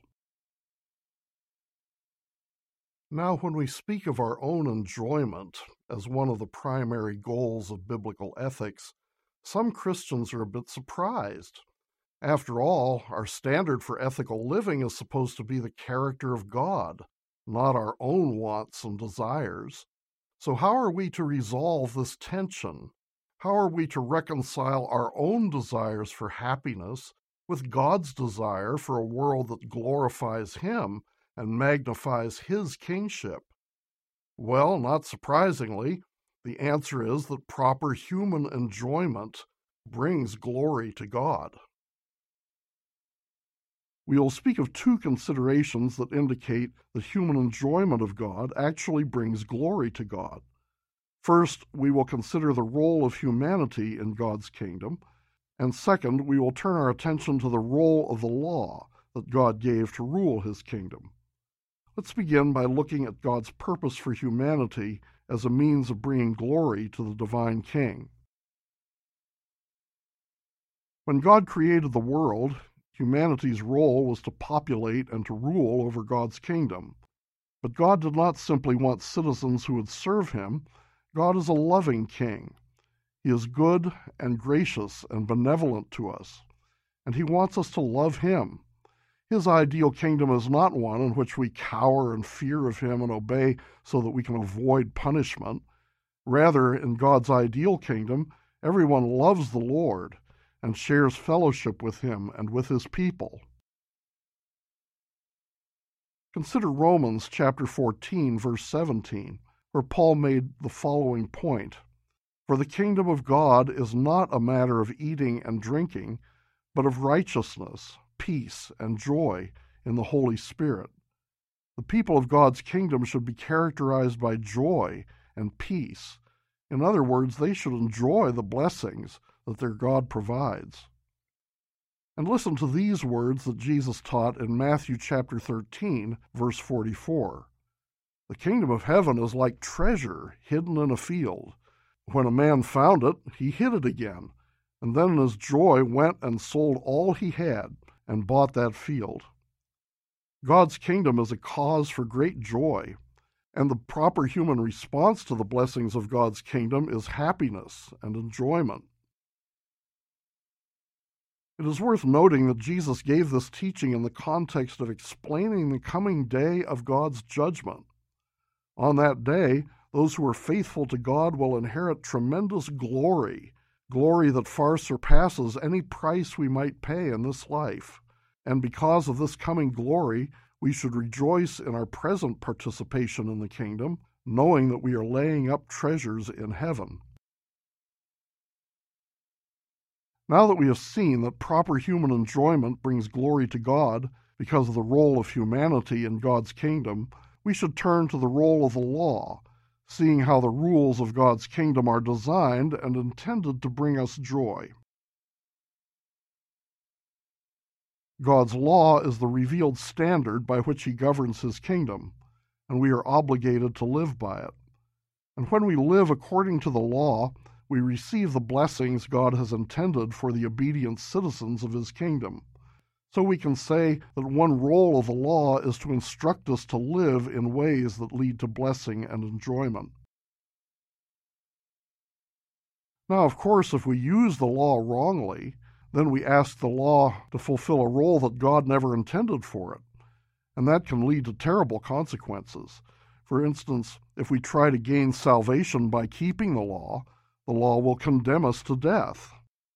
Now, when we speak of our own enjoyment as one of the primary goals of biblical ethics, some Christians are a bit surprised. After all, our standard for ethical living is supposed to be the character of God, not our own wants and desires. So how are we to resolve this tension? How are we to reconcile our own desires for happiness with God's desire for a world that glorifies him and magnifies his kingship? Well, not surprisingly, the answer is that proper human enjoyment brings glory to God. We will speak of two considerations that indicate that human enjoyment of God actually brings glory to God. First, we will consider the role of humanity in God's kingdom, and second, we will turn our attention to the role of the law that God gave to rule his kingdom. Let's begin by looking at God's purpose for humanity as a means of bringing glory to the divine King. When God created the world, humanity's role was to populate and to rule over God's kingdom. But God did not simply want citizens who would serve him. God is a loving king. He is good and gracious and benevolent to us, and he wants us to love him. His ideal kingdom is not one in which we cower in fear of him and obey so that we can avoid punishment. Rather, in God's ideal kingdom, everyone loves the Lord and shares fellowship with him and with his people. Consider Romans chapter 14, verse 17, where Paul made the following point. For the kingdom of God is not a matter of eating and drinking, but of righteousness, peace, and joy in the Holy Spirit. The people of God's kingdom should be characterized by joy and peace. In other words, they should enjoy the blessings that their God provides. And listen to these words that Jesus taught in Matthew chapter 13, verse 44. The kingdom of heaven is like treasure hidden in a field. When a man found it, he hid it again, and then in his joy went and sold all he had and bought that field. God's kingdom is a cause for great joy, and the proper human response to the blessings of God's kingdom is happiness and enjoyment. It is worth noting that Jesus gave this teaching in the context of explaining the coming day of God's judgment. On that day, those who are faithful to God will inherit tremendous glory that far surpasses any price we might pay in this life. And because of this coming glory, we should rejoice in our present participation in the kingdom, knowing that we are laying up treasures in heaven. Now that we have seen that proper human enjoyment brings glory to God because of the role of humanity in God's kingdom, we should turn to the role of the law, seeing how the rules of God's kingdom are designed and intended to bring us joy. God's law is the revealed standard by which he governs his kingdom, and we are obligated to live by it. And when we live according to the law, we receive the blessings God has intended for the obedient citizens of his kingdom. So we can say that one role of the law is to instruct us to live in ways that lead to blessing and enjoyment. Now, of course, if we use the law wrongly, then we ask the law to fulfill a role that God never intended for it, and that can lead to terrible consequences. For instance, if we try to gain salvation by keeping the law will condemn us to death.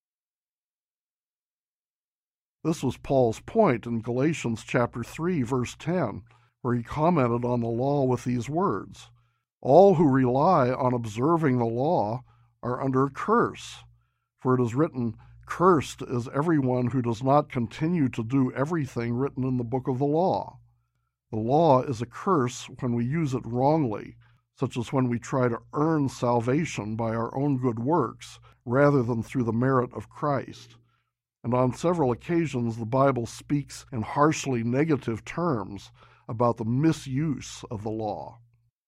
This was Paul's point in Galatians chapter 3, verse 10, where he commented on the law with these words, "All who rely on observing the law are under a curse, for it is written, 'Cursed is everyone who does not continue to do everything written in the book of the law.'" The law is a curse when we use it wrongly, such as when we try to earn salvation by our own good works rather than through the merit of Christ. And on several occasions, the Bible speaks in harshly negative terms about the misuse of the law.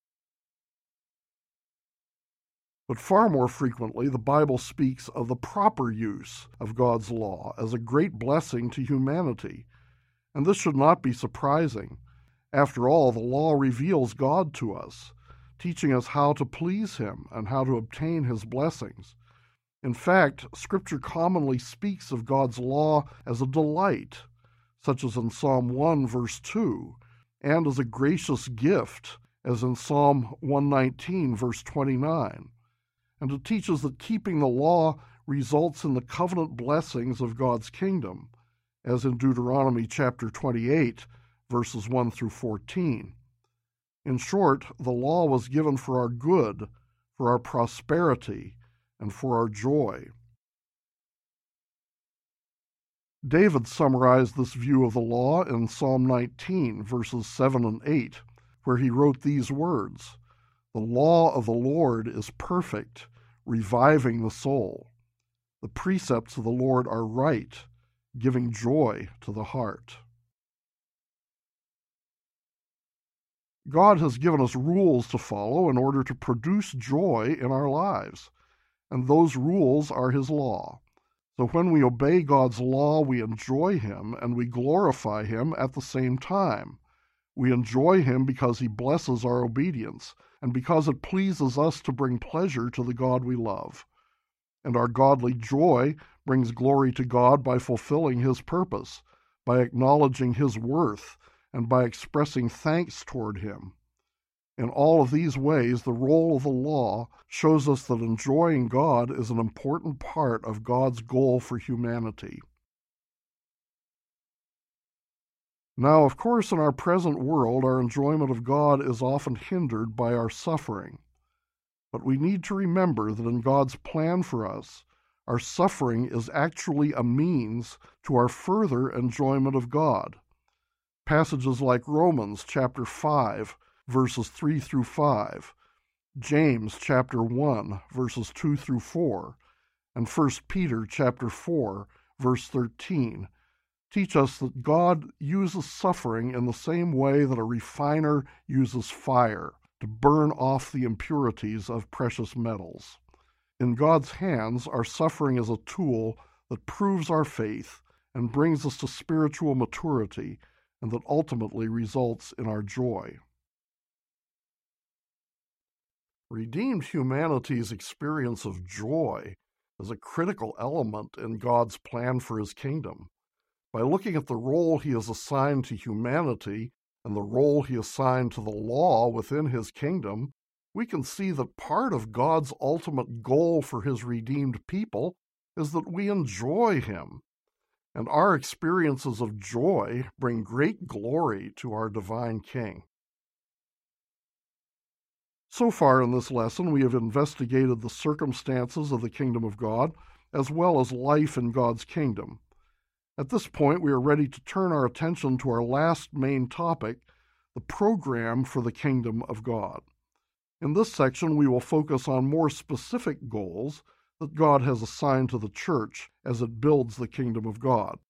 But far more frequently, the Bible speaks of the proper use of God's law as a great blessing to humanity. And this should not be surprising. After all, the law reveals God to us, teaching us how to please Him and how to obtain His blessings. In fact, Scripture commonly speaks of God's law as a delight, such as in Psalm 1, verse 2, and as a gracious gift, as in Psalm 119, verse 29. And it teaches that keeping the law results in the covenant blessings of God's kingdom, as in Deuteronomy chapter 28, verses 1 through 14. In short, the law was given for our good, for our prosperity, and for our joy. David summarized this view of the law in Psalm 19, verses 7 and 8, where he wrote these words, "The law of the Lord is perfect, reviving the soul. The precepts of the Lord are right, giving joy to the heart." God has given us rules to follow in order to produce joy in our lives, and those rules are His law. So when we obey God's law, we enjoy Him and we glorify Him at the same time. We enjoy Him because He blesses our obedience and because it pleases us to bring pleasure to the God we love. And our godly joy brings glory to God by fulfilling His purpose, by acknowledging His worth, and by expressing thanks toward Him. In all of these ways, the role of the law shows us that enjoying God is an important part of God's goal for humanity. Now, of course, in our present world, our enjoyment of God is often hindered by our suffering. But we need to remember that in God's plan for us, our suffering is actually a means to our further enjoyment of God. Passages like Romans chapter 5, verses 3 through 5, James chapter 1, verses 2 through 4, and 1 Peter chapter 4, verse 13, teach us that God uses suffering in the same way that a refiner uses fire to burn off the impurities of precious metals. In God's hands, our suffering is a tool that proves our faith and brings us to spiritual maturity, and that ultimately results in our joy. Redeemed humanity's experience of joy is a critical element in God's plan for His kingdom. By looking at the role He has assigned to humanity and the role He assigned to the law within His kingdom, we can see that part of God's ultimate goal for His redeemed people is that we enjoy Him. And our experiences of joy bring great glory to our divine King. So far in this lesson, we have investigated the circumstances of the kingdom of God, as well as life in God's kingdom. At this point, we are ready to turn our attention to our last main topic, the program for the kingdom of God. In this section, we will focus on more specific goals that God has assigned to the church as it builds the kingdom of God.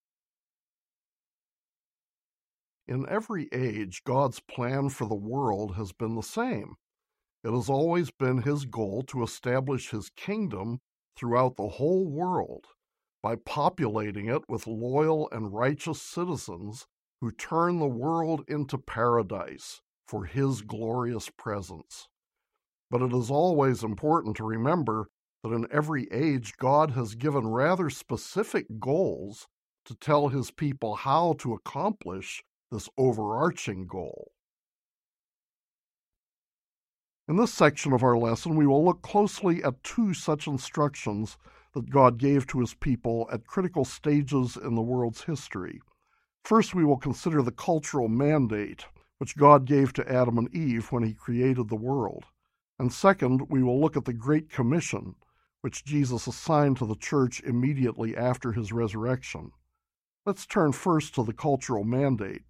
In every age, God's plan for the world has been the same. It has always been His goal to establish His kingdom throughout the whole world by populating it with loyal and righteous citizens who turn the world into paradise for His glorious presence. But it is always important to remember that in every age, God has given rather specific goals to tell His people how to accomplish this overarching goal. In this section of our lesson, we will look closely at two such instructions that God gave to his people at critical stages in the world's history. First, we will consider the cultural mandate, which God gave to Adam and Eve when he created the world. And second, we will look at the Great Commission, which Jesus assigned to the church immediately after his resurrection. Let's turn first to the cultural mandate.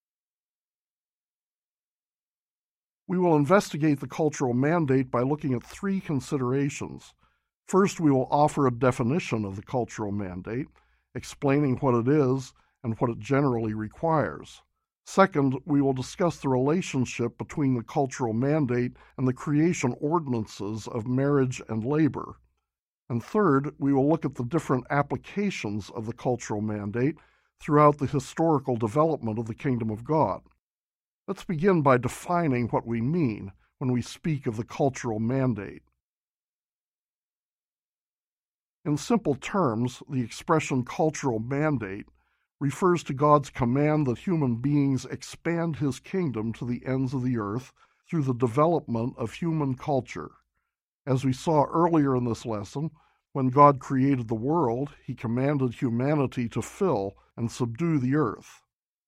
We will investigate the cultural mandate by looking at three considerations. First, we will offer a definition of the cultural mandate, explaining what it is and what it generally requires. Second, we will discuss the relationship between the cultural mandate and the creation ordinances of marriage and labor. And third, we will look at the different applications of the cultural mandate throughout the historical development of the kingdom of God. Let's begin by defining what we mean when we speak of the cultural mandate. In simple terms, the expression cultural mandate refers to God's command that human beings expand his kingdom to the ends of the earth through the development of human culture. As we saw earlier in this lesson, when God created the world, he commanded humanity to fill and subdue the earth.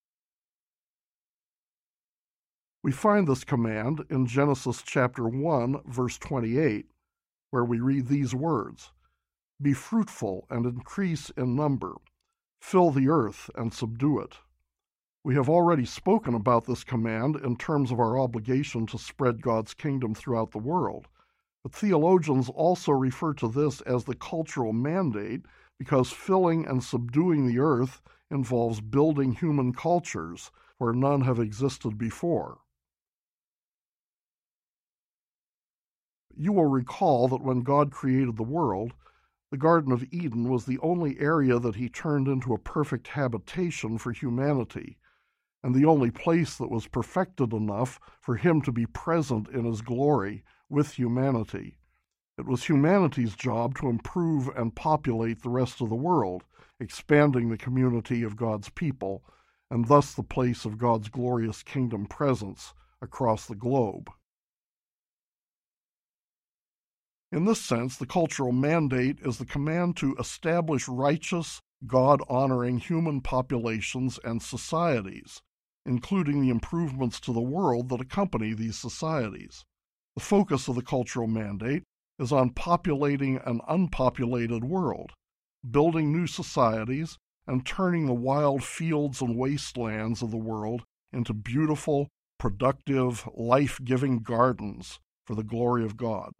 We find this command in Genesis chapter 1, verse 28, where we read these words, "Be fruitful and increase in number. Fill the earth and subdue it." We have already spoken about this command in terms of our obligation to spread God's kingdom throughout the world. But theologians also refer to this as the cultural mandate because filling and subduing the earth involves building human cultures where none have existed before. You will recall that when God created the world, the Garden of Eden was the only area that he turned into a perfect habitation for humanity, and the only place that was perfected enough for him to be present in his glory with humanity. It was humanity's job to improve and populate the rest of the world, expanding the community of God's people, and thus the place of God's glorious kingdom presence across the globe. In this sense, the cultural mandate is the command to establish righteous, God-honoring human populations and societies, including the improvements to the world that accompany these societies. The focus of the cultural mandate is on populating an unpopulated world, building new societies, and turning the wild fields and wastelands of the world into beautiful, productive, life-giving gardens for the glory of God.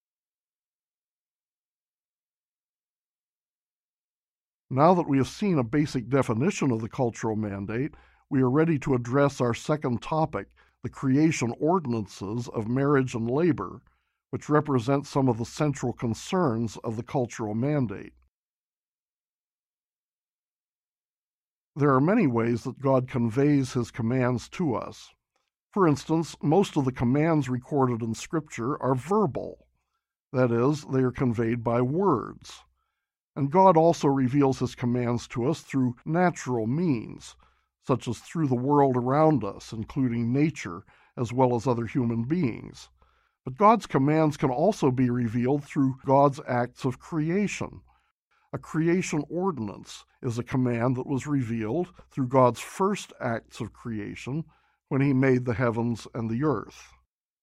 Now that we have seen a basic definition of the cultural mandate, we are ready to address our second topic, the creation ordinances of marriage and labor, which represent some of the central concerns of the cultural mandate. There are many ways that God conveys his commands to us. For instance, most of the commands recorded in Scripture are verbal. That is, they are conveyed by words. And God also reveals his commands to us through natural means, such as through the world around us, including nature, as well as other human beings. But God's commands can also be revealed through God's acts of creation. A creation ordinance is a command that was revealed through God's first acts of creation when he made the heavens and the earth.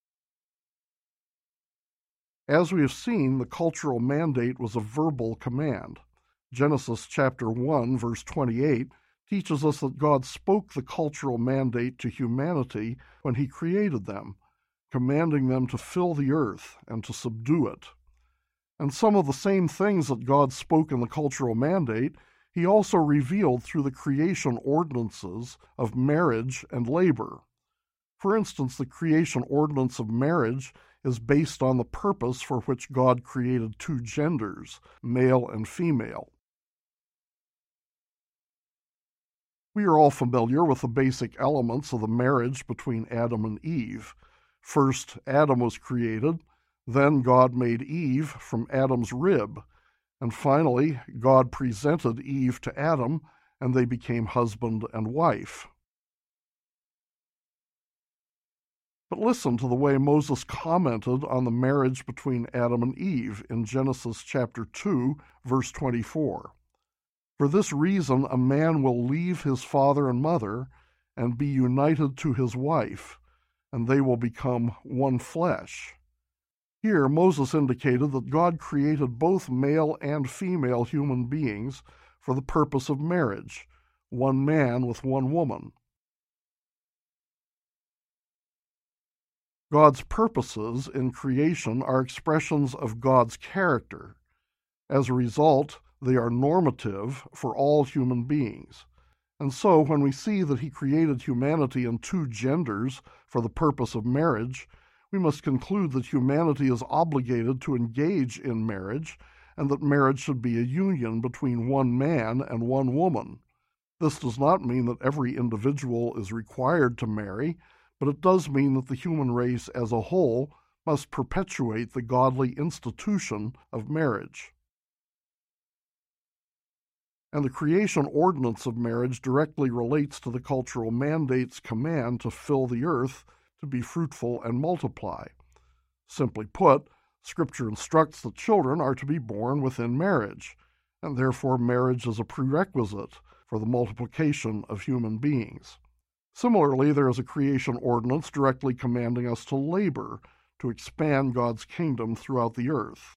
As we have seen, the cultural mandate was a verbal command. Genesis chapter 1, verse 28 teaches us that God spoke the cultural mandate to humanity when he created them, commanding them to fill the earth and to subdue it. And some of the same things that God spoke in the cultural mandate, he also revealed through the creation ordinances of marriage and labor. For instance, the creation ordinance of marriage is based on the purpose for which God created two genders, male and female. We are all familiar with the basic elements of the marriage between Adam and Eve. First, Adam was created, then God made Eve from Adam's rib, and finally, God presented Eve to Adam, and they became husband and wife. But listen to the way Moses commented on the marriage between Adam and Eve in Genesis chapter 2, verse 24. For this reason, a man will leave his father and mother and be united to his wife, and they will become one flesh. Here, Moses indicated that God created both male and female human beings for the purpose of marriage, one man with one woman. God's purposes in creation are expressions of God's character. As a result, they are normative for all human beings. And so, when we see that He created humanity in two genders for the purpose of marriage, we must conclude that humanity is obligated to engage in marriage, and that marriage should be a union between one man and one woman. This does not mean that every individual is required to marry, but it does mean that the human race as a whole must perpetuate the godly institution of marriage. And the creation ordinance of marriage directly relates to the cultural mandate's command to fill the earth, to be fruitful and multiply. Simply put, Scripture instructs that children are to be born within marriage, and therefore marriage is a prerequisite for the multiplication of human beings. Similarly, there is a creation ordinance directly commanding us to labor, to expand God's kingdom throughout the earth.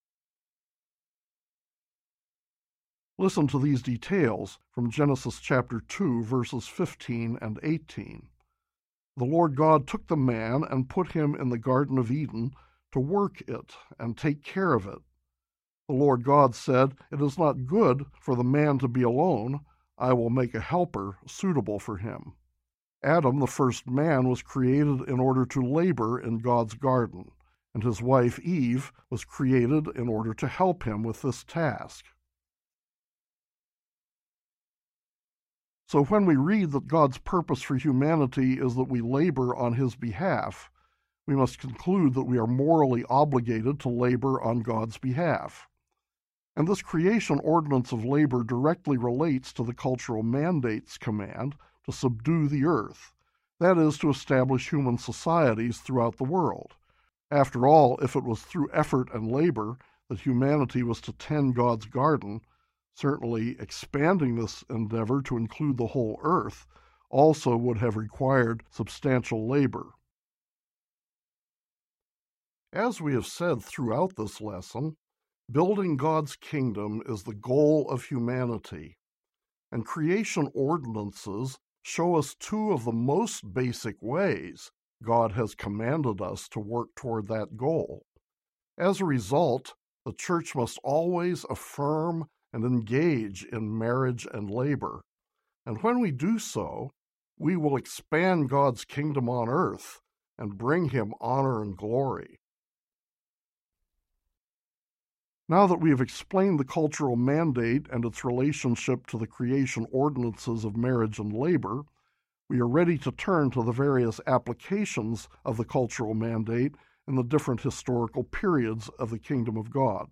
Listen to these details from Genesis chapter 2, verses 15 and 18. The Lord God took the man and put him in the Garden of Eden to work it and take care of it. The Lord God said, "It is not good for the man to be alone. I will make a helper suitable for him." Adam, the first man, was created in order to labor in God's garden, and his wife Eve was created in order to help him with this task. So when we read that God's purpose for humanity is that we labor on His behalf, we must conclude that we are morally obligated to labor on God's behalf. And this creation ordinance of labor directly relates to the cultural mandate's command to subdue the earth, that is, to establish human societies throughout the world. After all, if it was through effort and labor that humanity was to tend God's garden, certainly expanding this endeavor to include the whole earth also would have required substantial labor. As we have said throughout this lesson, building God's kingdom is the goal of humanity, and creation ordinances show us two of the most basic ways God has commanded us to work toward that goal. As a result, the church must always affirm and engage in marriage and labor, and when we do so, we will expand God's kingdom on earth and bring Him honor and glory. Now that we have explained the cultural mandate and its relationship to the creation ordinances of marriage and labor, we are ready to turn to the various applications of the cultural mandate in the different historical periods of the kingdom of God.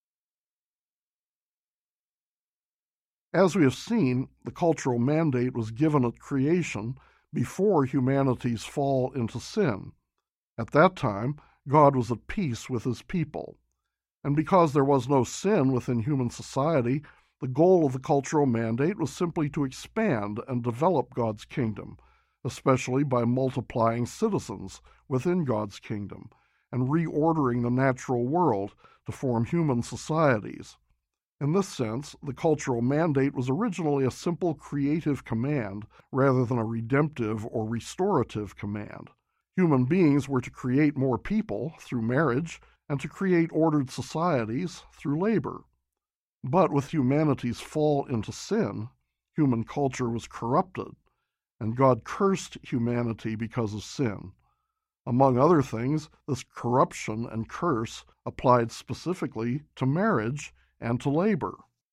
As we have seen, the cultural mandate was given at creation before humanity's fall into sin. At that time, God was at peace with His people. And because there was no sin within human society, the goal of the cultural mandate was simply to expand and develop God's kingdom, especially by multiplying citizens within God's kingdom and reordering the natural world to form human societies. In this sense, the cultural mandate was originally a simple creative command rather than a redemptive or restorative command. Human beings were to create more people through marriage and to create ordered societies through labor. But with humanity's fall into sin, human culture was corrupted, and God cursed humanity because of sin. Among other things, this corruption and curse applied specifically to marriage and to labor.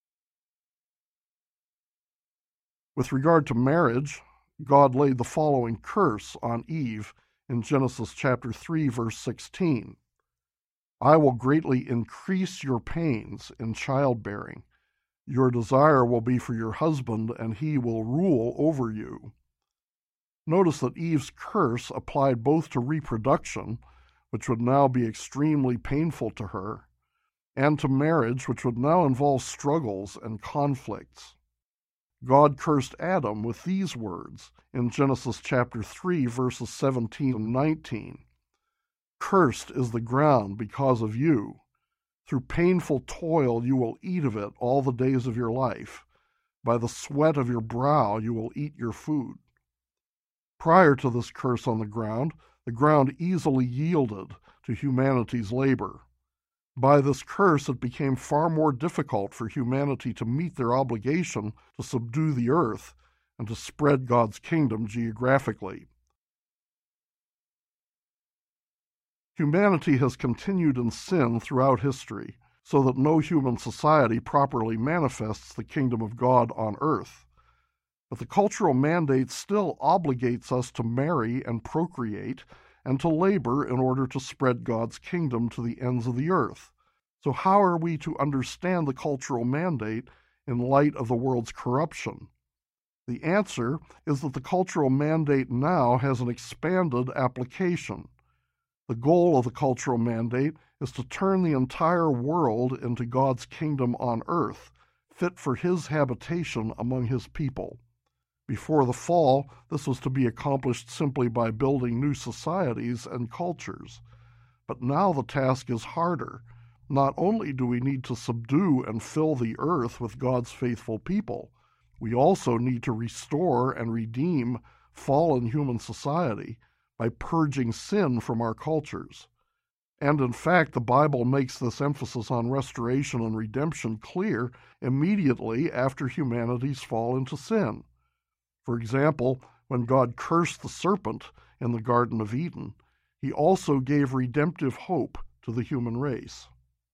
With regard to marriage, God laid the following curse on Eve in Genesis chapter 3, verse 16. "I will greatly increase your pains in childbearing. Your desire will be for your husband, and he will rule over you." Notice that Eve's curse applied both to reproduction, which would now be extremely painful to her, and to marriage, which would now involve struggles and conflicts. God cursed Adam with these words in Genesis chapter 3, verses 17 and 19. "Cursed is the ground because of you. Through painful toil you will eat of it all the days of your life. By the sweat of your brow you will eat your food." Prior to this curse on the ground easily yielded to humanity's labor. By this curse, it became far more difficult for humanity to meet their obligation to subdue the earth and to spread God's kingdom geographically. Humanity has continued in sin throughout history, so that no human society properly manifests the kingdom of God on earth. But the cultural mandate still obligates us to marry and procreate and to labor in order to spread God's kingdom to the ends of the earth. So how are we to understand the cultural mandate in light of the world's corruption? The answer is that the cultural mandate now has an expanded application. The goal of the cultural mandate is to turn the entire world into God's kingdom on earth, fit for His habitation among His people. Before the fall, this was to be accomplished simply by building new societies and cultures. But now the task is harder. Not only do we need to subdue and fill the earth with God's faithful people, we also need to restore and redeem fallen human society by purging sin from our cultures. And in fact, the Bible makes this emphasis on restoration and redemption clear immediately after humanity's fall into sin. For example, when God cursed the serpent in the Garden of Eden, He also gave redemptive hope to the human race.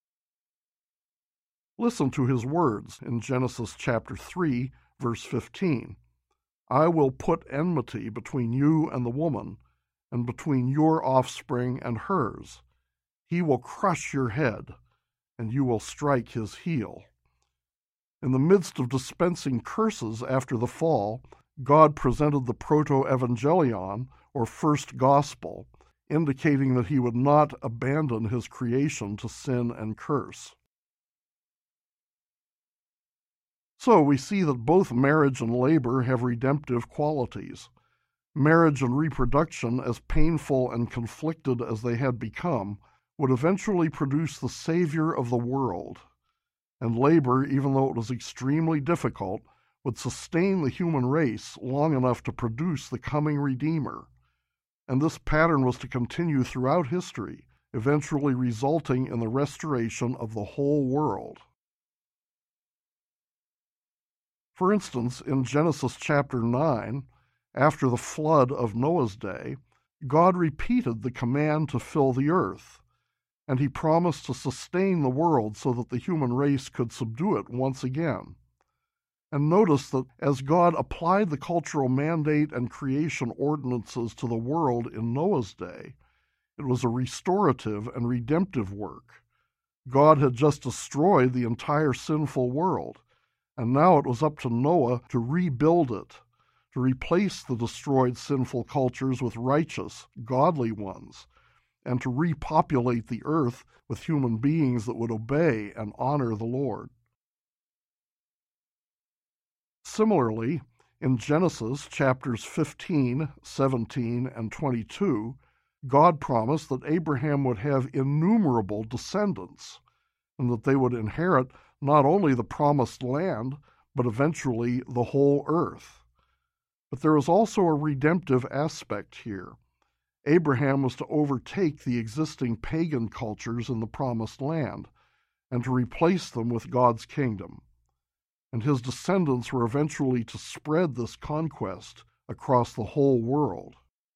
Listen to His words in Genesis chapter 3, verse 15. "I will put enmity between you and the woman, and between your offspring and hers. He will crush your head, and you will strike his heel." In the midst of dispensing curses after the fall, God presented the proto-evangelion, or first gospel, indicating that He would not abandon His creation to sin and curse. So we see that both marriage and labor have redemptive qualities. Marriage and reproduction, as painful and conflicted as they had become, would eventually produce the Savior of the world. And labor, even though it was extremely difficult, would sustain the human race long enough to produce the coming Redeemer. And this pattern was to continue throughout history, eventually resulting in the restoration of the whole world. For instance, in Genesis chapter 9, after the flood of Noah's day, God repeated the command to fill the earth, and He promised to sustain the world so that the human race could subdue it once again. And notice that as God applied the cultural mandate and creation ordinances to the world in Noah's day, it was a restorative and redemptive work. God had just destroyed the entire sinful world, and now it was up to Noah to rebuild it, to replace the destroyed sinful cultures with righteous, godly ones, and to repopulate the earth with human beings that would obey and honor the Lord. Similarly, in Genesis chapters 15, 17, and 22, God promised that Abraham would have innumerable descendants, and that they would inherit not only the promised land, but eventually the whole earth. But there is also a redemptive aspect here. Abraham was to overtake the existing pagan cultures in the promised land, and to replace them with God's kingdom. And his descendants were eventually to spread this conquest across the whole world.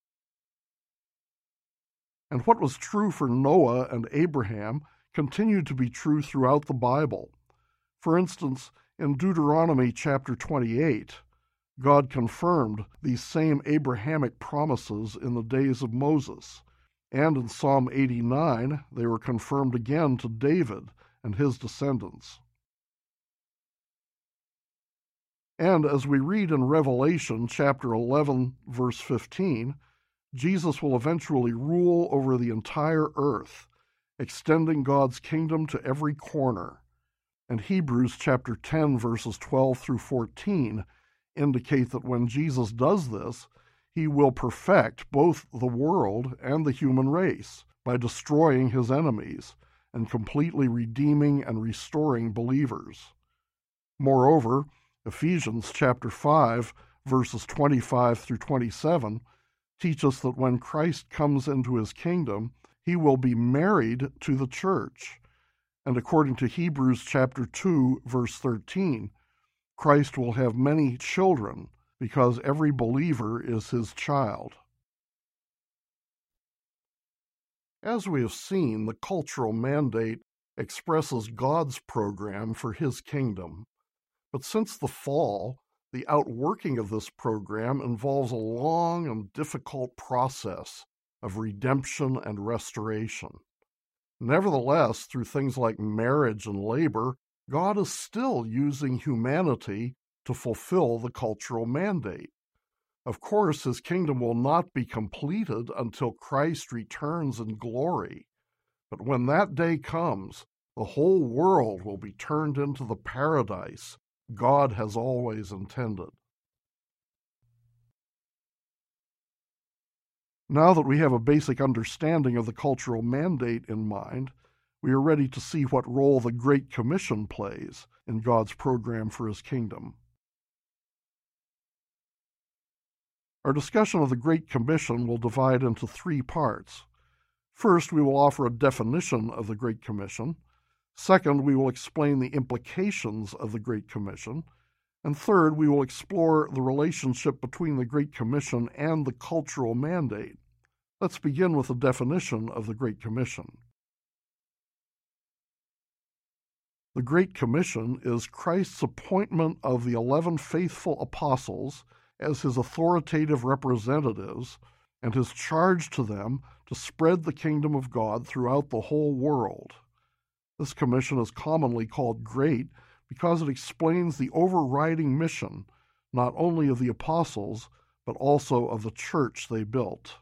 And what was true for Noah and Abraham continued to be true throughout the Bible. For instance, in Deuteronomy chapter 28, God confirmed these same Abrahamic promises in the days of Moses, and in Psalm 89 they were confirmed again to David and his descendants. And as we read in Revelation chapter 11, verse 15, Jesus will eventually rule over the entire earth, extending God's kingdom to every corner. And Hebrews chapter 10, verses 12 through 14 indicate that when Jesus does this, he will perfect both the world and the human race by destroying his enemies and completely redeeming and restoring believers. Moreover, Ephesians chapter 5, verses 25 through 27 teach us that when Christ comes into his kingdom, he will be married to the church. And according to Hebrews chapter 2, verse 13, Christ will have many children because every believer is his child. As we have seen, the cultural mandate expresses God's program for his kingdom. But since the fall, the outworking of this program involves a long and difficult process of redemption and restoration. Nevertheless, through things like marriage and labor, God is still using humanity to fulfill the cultural mandate. Of course, his kingdom will not be completed until Christ returns in glory. But when that day comes, the whole world will be turned into the paradise God has always intended. Now that we have a basic understanding of the cultural mandate in mind, we are ready to see what role the Great Commission plays in God's program for his kingdom. Our discussion of the Great Commission will divide into three parts. First, we will offer a definition of the Great Commission. Second, we will explain the implications of the Great Commission. And third, we will explore the relationship between the Great Commission and the cultural mandate. Let's begin with a definition of the Great Commission. The Great Commission is Christ's appointment of the 11 faithful apostles as his authoritative representatives and his charge to them to spread the kingdom of God throughout the whole world. This commission is commonly called great because it explains the overriding mission not only of the apostles, but also of the church they built.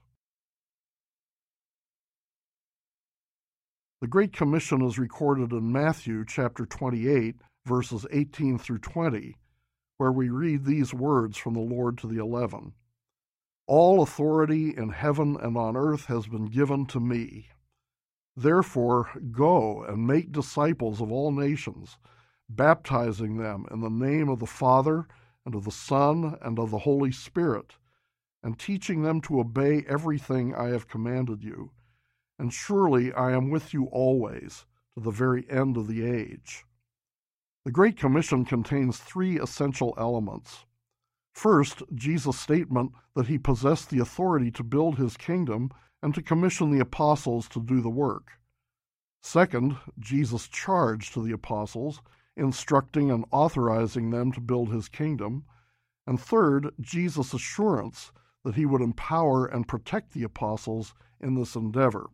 The Great Commission is recorded in Matthew chapter 28, verses 18 through 20, where we read these words from the Lord to the 11. All authority in heaven and on earth has been given to me. Therefore, go and make disciples of all nations, baptizing them in the name of the Father, and of the Son, and of the Holy Spirit, and teaching them to obey everything I have commanded you. And surely I am with you always, to the very end of the age. The Great Commission contains three essential elements. First, Jesus' statement that he possessed the authority to build his kingdom and to commission the apostles to do the work. Second, Jesus' charge to the apostles, instructing and authorizing them to build his kingdom. And third, Jesus' assurance that he would empower and protect the apostles in this endeavor.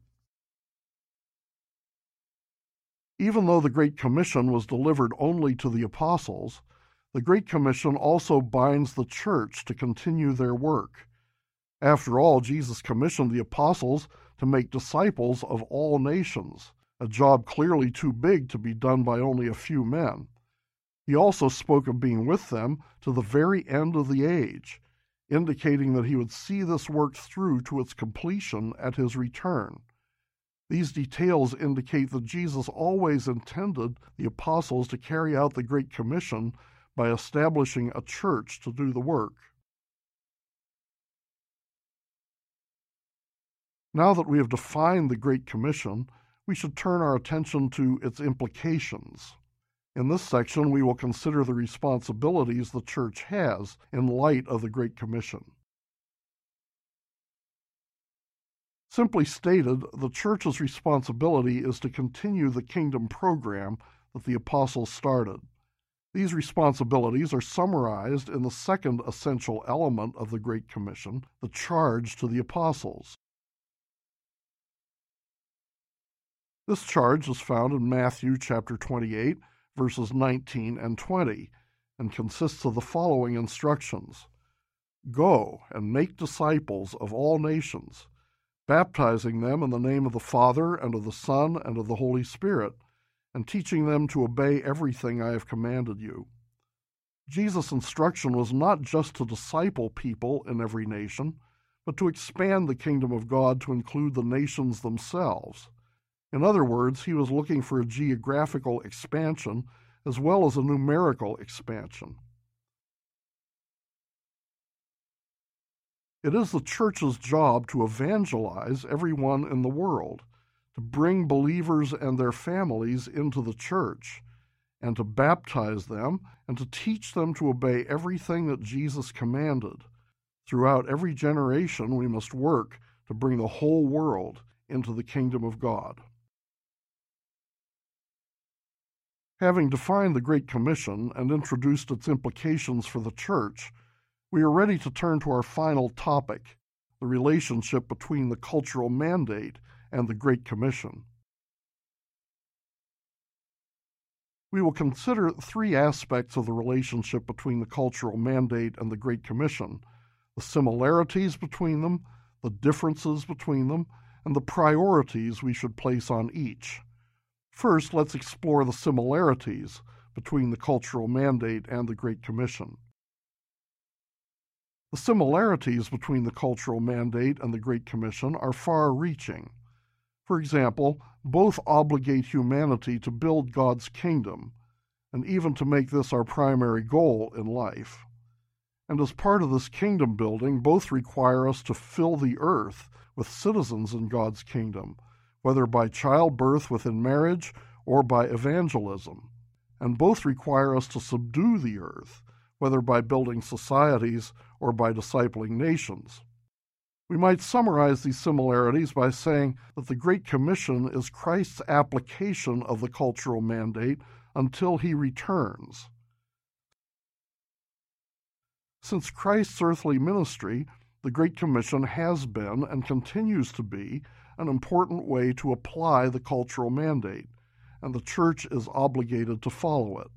Even though the Great Commission was delivered only to the apostles, the Great Commission also binds the church to continue their work. After all, Jesus commissioned the apostles to make disciples of all nations, a job clearly too big to be done by only a few men. He also spoke of being with them to the very end of the age, indicating that he would see this work through to its completion at his return. These details indicate that Jesus always intended the apostles to carry out the Great Commission by establishing a church to do the work. Now that we have defined the Great Commission, we should turn our attention to its implications. In this section, we will consider the responsibilities the church has in light of the Great Commission. Simply stated, the church's responsibility is to continue the kingdom program that the apostles started. These responsibilities are summarized in the second essential element of the Great Commission, the charge to the apostles. This charge is found in Matthew chapter 28, verses 19 and 20, and consists of the following instructions. Go and make disciples of all nations, baptizing them in the name of the Father, and of the Son, and of the Holy Spirit, and teaching them to obey everything I have commanded you. Jesus' instruction was not just to disciple people in every nation, but to expand the kingdom of God to include the nations themselves. In other words, he was looking for a geographical expansion as well as a numerical expansion. It is the church's job to evangelize everyone in the world, to bring believers and their families into the church, and to baptize them, and to teach them to obey everything that Jesus commanded. Throughout every generation, we must work to bring the whole world into the kingdom of God. Having defined the Great Commission and introduced its implications for the church, we are ready to turn to our final topic, the relationship between the cultural mandate and the Great Commission. We will consider three aspects of the relationship between the cultural mandate and the Great Commission: the similarities between them, the differences between them, and the priorities we should place on each. First, let's explore the similarities between the cultural mandate and the Great Commission. The similarities between the cultural mandate and the Great Commission are far-reaching. For example, both obligate humanity to build God's kingdom, and even to make this our primary goal in life. And as part of this kingdom building, both require us to fill the earth with citizens in God's kingdom, whether by childbirth within marriage or by evangelism. And both require us to subdue the earth, whether by building societies or by discipling nations. We might summarize these similarities by saying that the Great Commission is Christ's application of the cultural mandate until he returns. Since Christ's earthly ministry, the Great Commission has been and continues to be an important way to apply the cultural mandate, and the church is obligated to follow it.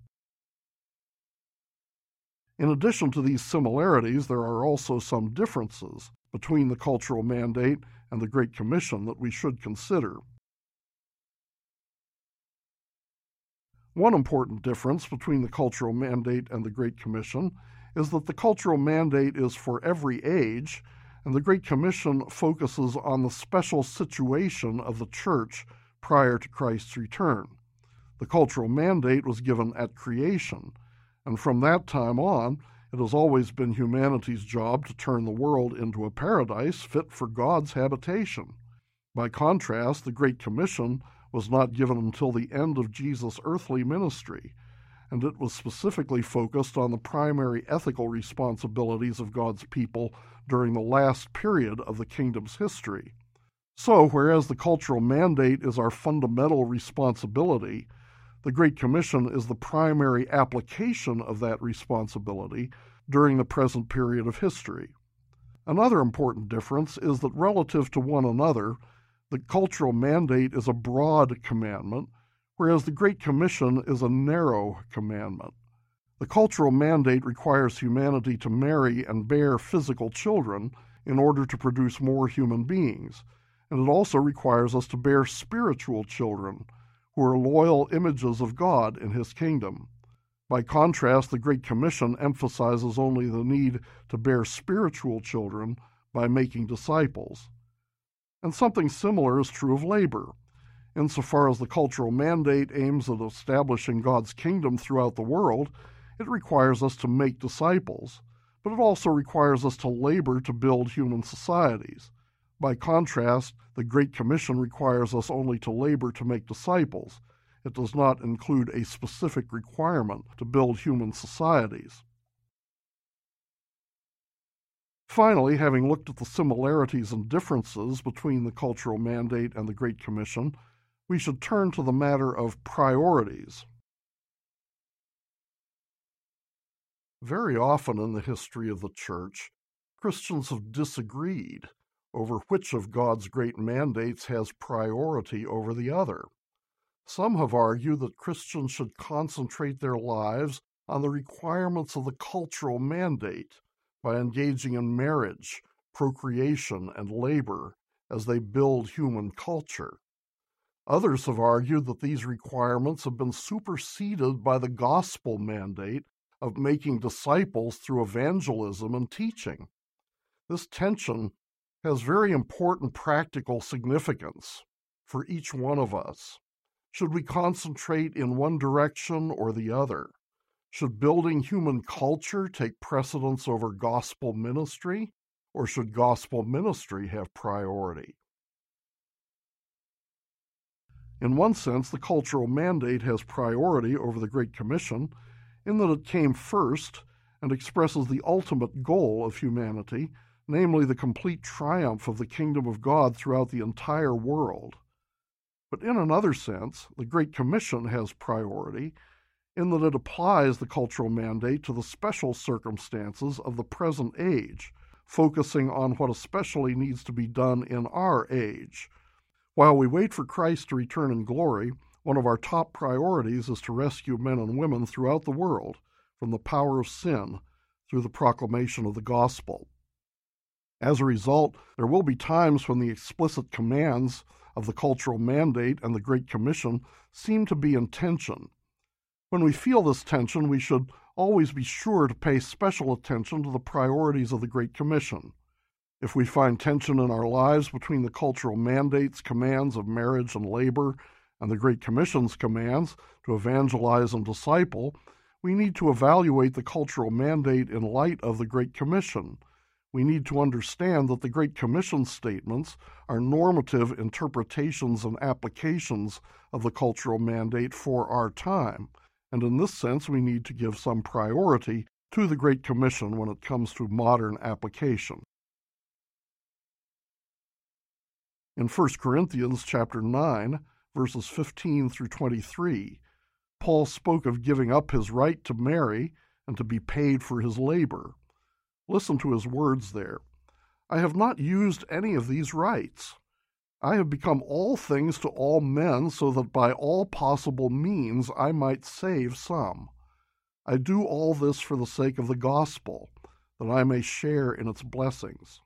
In addition to these similarities, there are also some differences between the cultural mandate and the Great Commission that we should consider. One important difference between the cultural mandate and the Great Commission is that the cultural mandate is for every age, and the Great Commission focuses on the special situation of the church prior to Christ's return. The cultural mandate was given at creation, and from that time on, it has always been humanity's job to turn the world into a paradise fit for God's habitation. By contrast, the Great Commission was not given until the end of Jesus' earthly ministry, and it was specifically focused on the primary ethical responsibilities of God's people during the last period of the kingdom's history. So, whereas the cultural mandate is our fundamental responsibility, the Great Commission is the primary application of that responsibility during the present period of history. Another important difference is that relative to one another, the cultural mandate is a broad commandment, whereas the Great Commission is a narrow commandment. The cultural mandate requires humanity to marry and bear physical children in order to produce more human beings, and it also requires us to bear spiritual children, who are loyal images of God in his kingdom. By contrast, the Great Commission emphasizes only the need to bear spiritual children by making disciples. And something similar is true of labor. Insofar as the cultural mandate aims at establishing God's kingdom throughout the world, it requires us to make disciples, but it also requires us to labor to build human societies. By contrast, the Great Commission requires us only to labor to make disciples. It does not include a specific requirement to build human societies. Finally, having looked at the similarities and differences between the cultural mandate and the Great Commission, we should turn to the matter of priorities. Very often in the history of the Church, Christians have disagreed over which of God's great mandates has priority over the other. Some have argued that Christians should concentrate their lives on the requirements of the cultural mandate by engaging in marriage, procreation, and labor as they build human culture. Others have argued that these requirements have been superseded by the gospel mandate of making disciples through evangelism and teaching. This tension has very important practical significance for each one of us. Should we concentrate in one direction or the other? Should building human culture take precedence over gospel ministry, or should gospel ministry have priority? In one sense, the cultural mandate has priority over the Great Commission in that it came first and expresses the ultimate goal of humanity, namely the complete triumph of the kingdom of God throughout the entire world. But in another sense, the Great Commission has priority in that it applies the cultural mandate to the special circumstances of the present age, focusing on what especially needs to be done in our age. While we wait for Christ to return in glory, one of our top priorities is to rescue men and women throughout the world from the power of sin through the proclamation of the gospel. As a result, there will be times when the explicit commands of the cultural mandate and the Great Commission seem to be in tension. When we feel this tension, we should always be sure to pay special attention to the priorities of the Great Commission. If we find tension in our lives between the cultural mandate's commands of marriage and labor and the Great Commission's commands to evangelize and disciple, we need to evaluate the cultural mandate in light of the Great Commission. We need to understand that the Great Commission statements are normative interpretations and applications of the cultural mandate for our time, and in this sense we need to give some priority to the Great Commission when it comes to modern application. In 1 Corinthians chapter 9, verses 15 through 23, Paul spoke of giving up his right to marry and to be paid for his labor. Listen to his words there. I have not used any of these rights. I have become all things to all men so that by all possible means I might save some. I do all this for the sake of the gospel, that I may share in its blessings.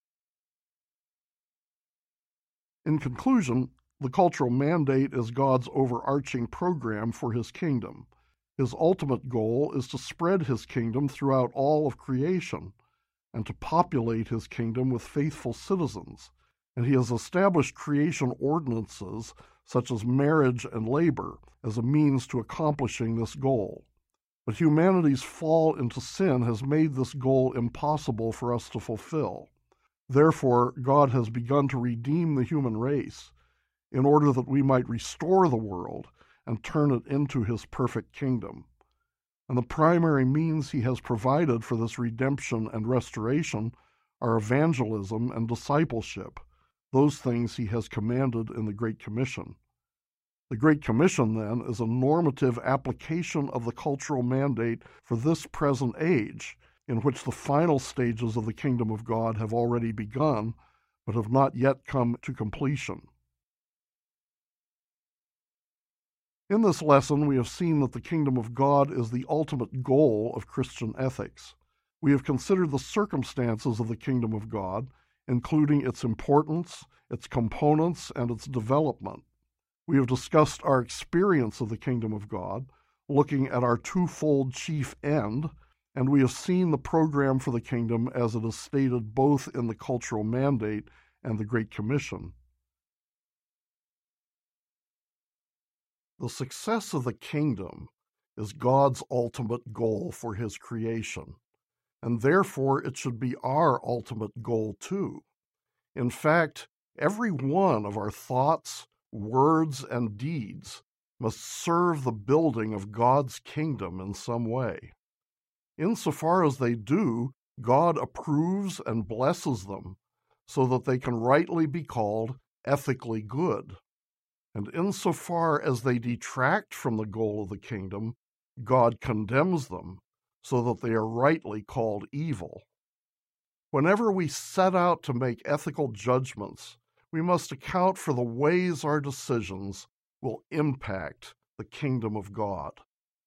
In conclusion, the cultural mandate is God's overarching program for his kingdom. His ultimate goal is to spread his kingdom throughout all of creation and to populate his kingdom with faithful citizens, and he has established creation ordinances such as marriage and labor as a means to accomplishing this goal. But humanity's fall into sin has made this goal impossible for us to fulfill. Therefore, God has begun to redeem the human race in order that we might restore the world and turn it into his perfect kingdom. And the primary means he has provided for this redemption and restoration are evangelism and discipleship, those things he has commanded in the Great Commission. The Great Commission, then, is a normative application of the cultural mandate for this present age, in which the final stages of the kingdom of God have already begun, but have not yet come to completion. In this lesson, we have seen that the kingdom of God is the ultimate goal of Christian ethics. We have considered the circumstances of the kingdom of God, including its importance, its components, and its development. We have discussed our experience of the kingdom of God, looking at our twofold chief end, and we have seen the program for the kingdom as it is stated both in the cultural mandate and the Great Commission. The success of the kingdom is God's ultimate goal for his creation, and therefore it should be our ultimate goal too. In fact, every one of our thoughts, words, and deeds must serve the building of God's kingdom in some way. Insofar as they do, God approves and blesses them so that they can rightly be called ethically good. And insofar as they detract from the goal of the kingdom, God condemns them so that they are rightly called evil. Whenever we set out to make ethical judgments, we must account for the ways our decisions will impact the kingdom of God.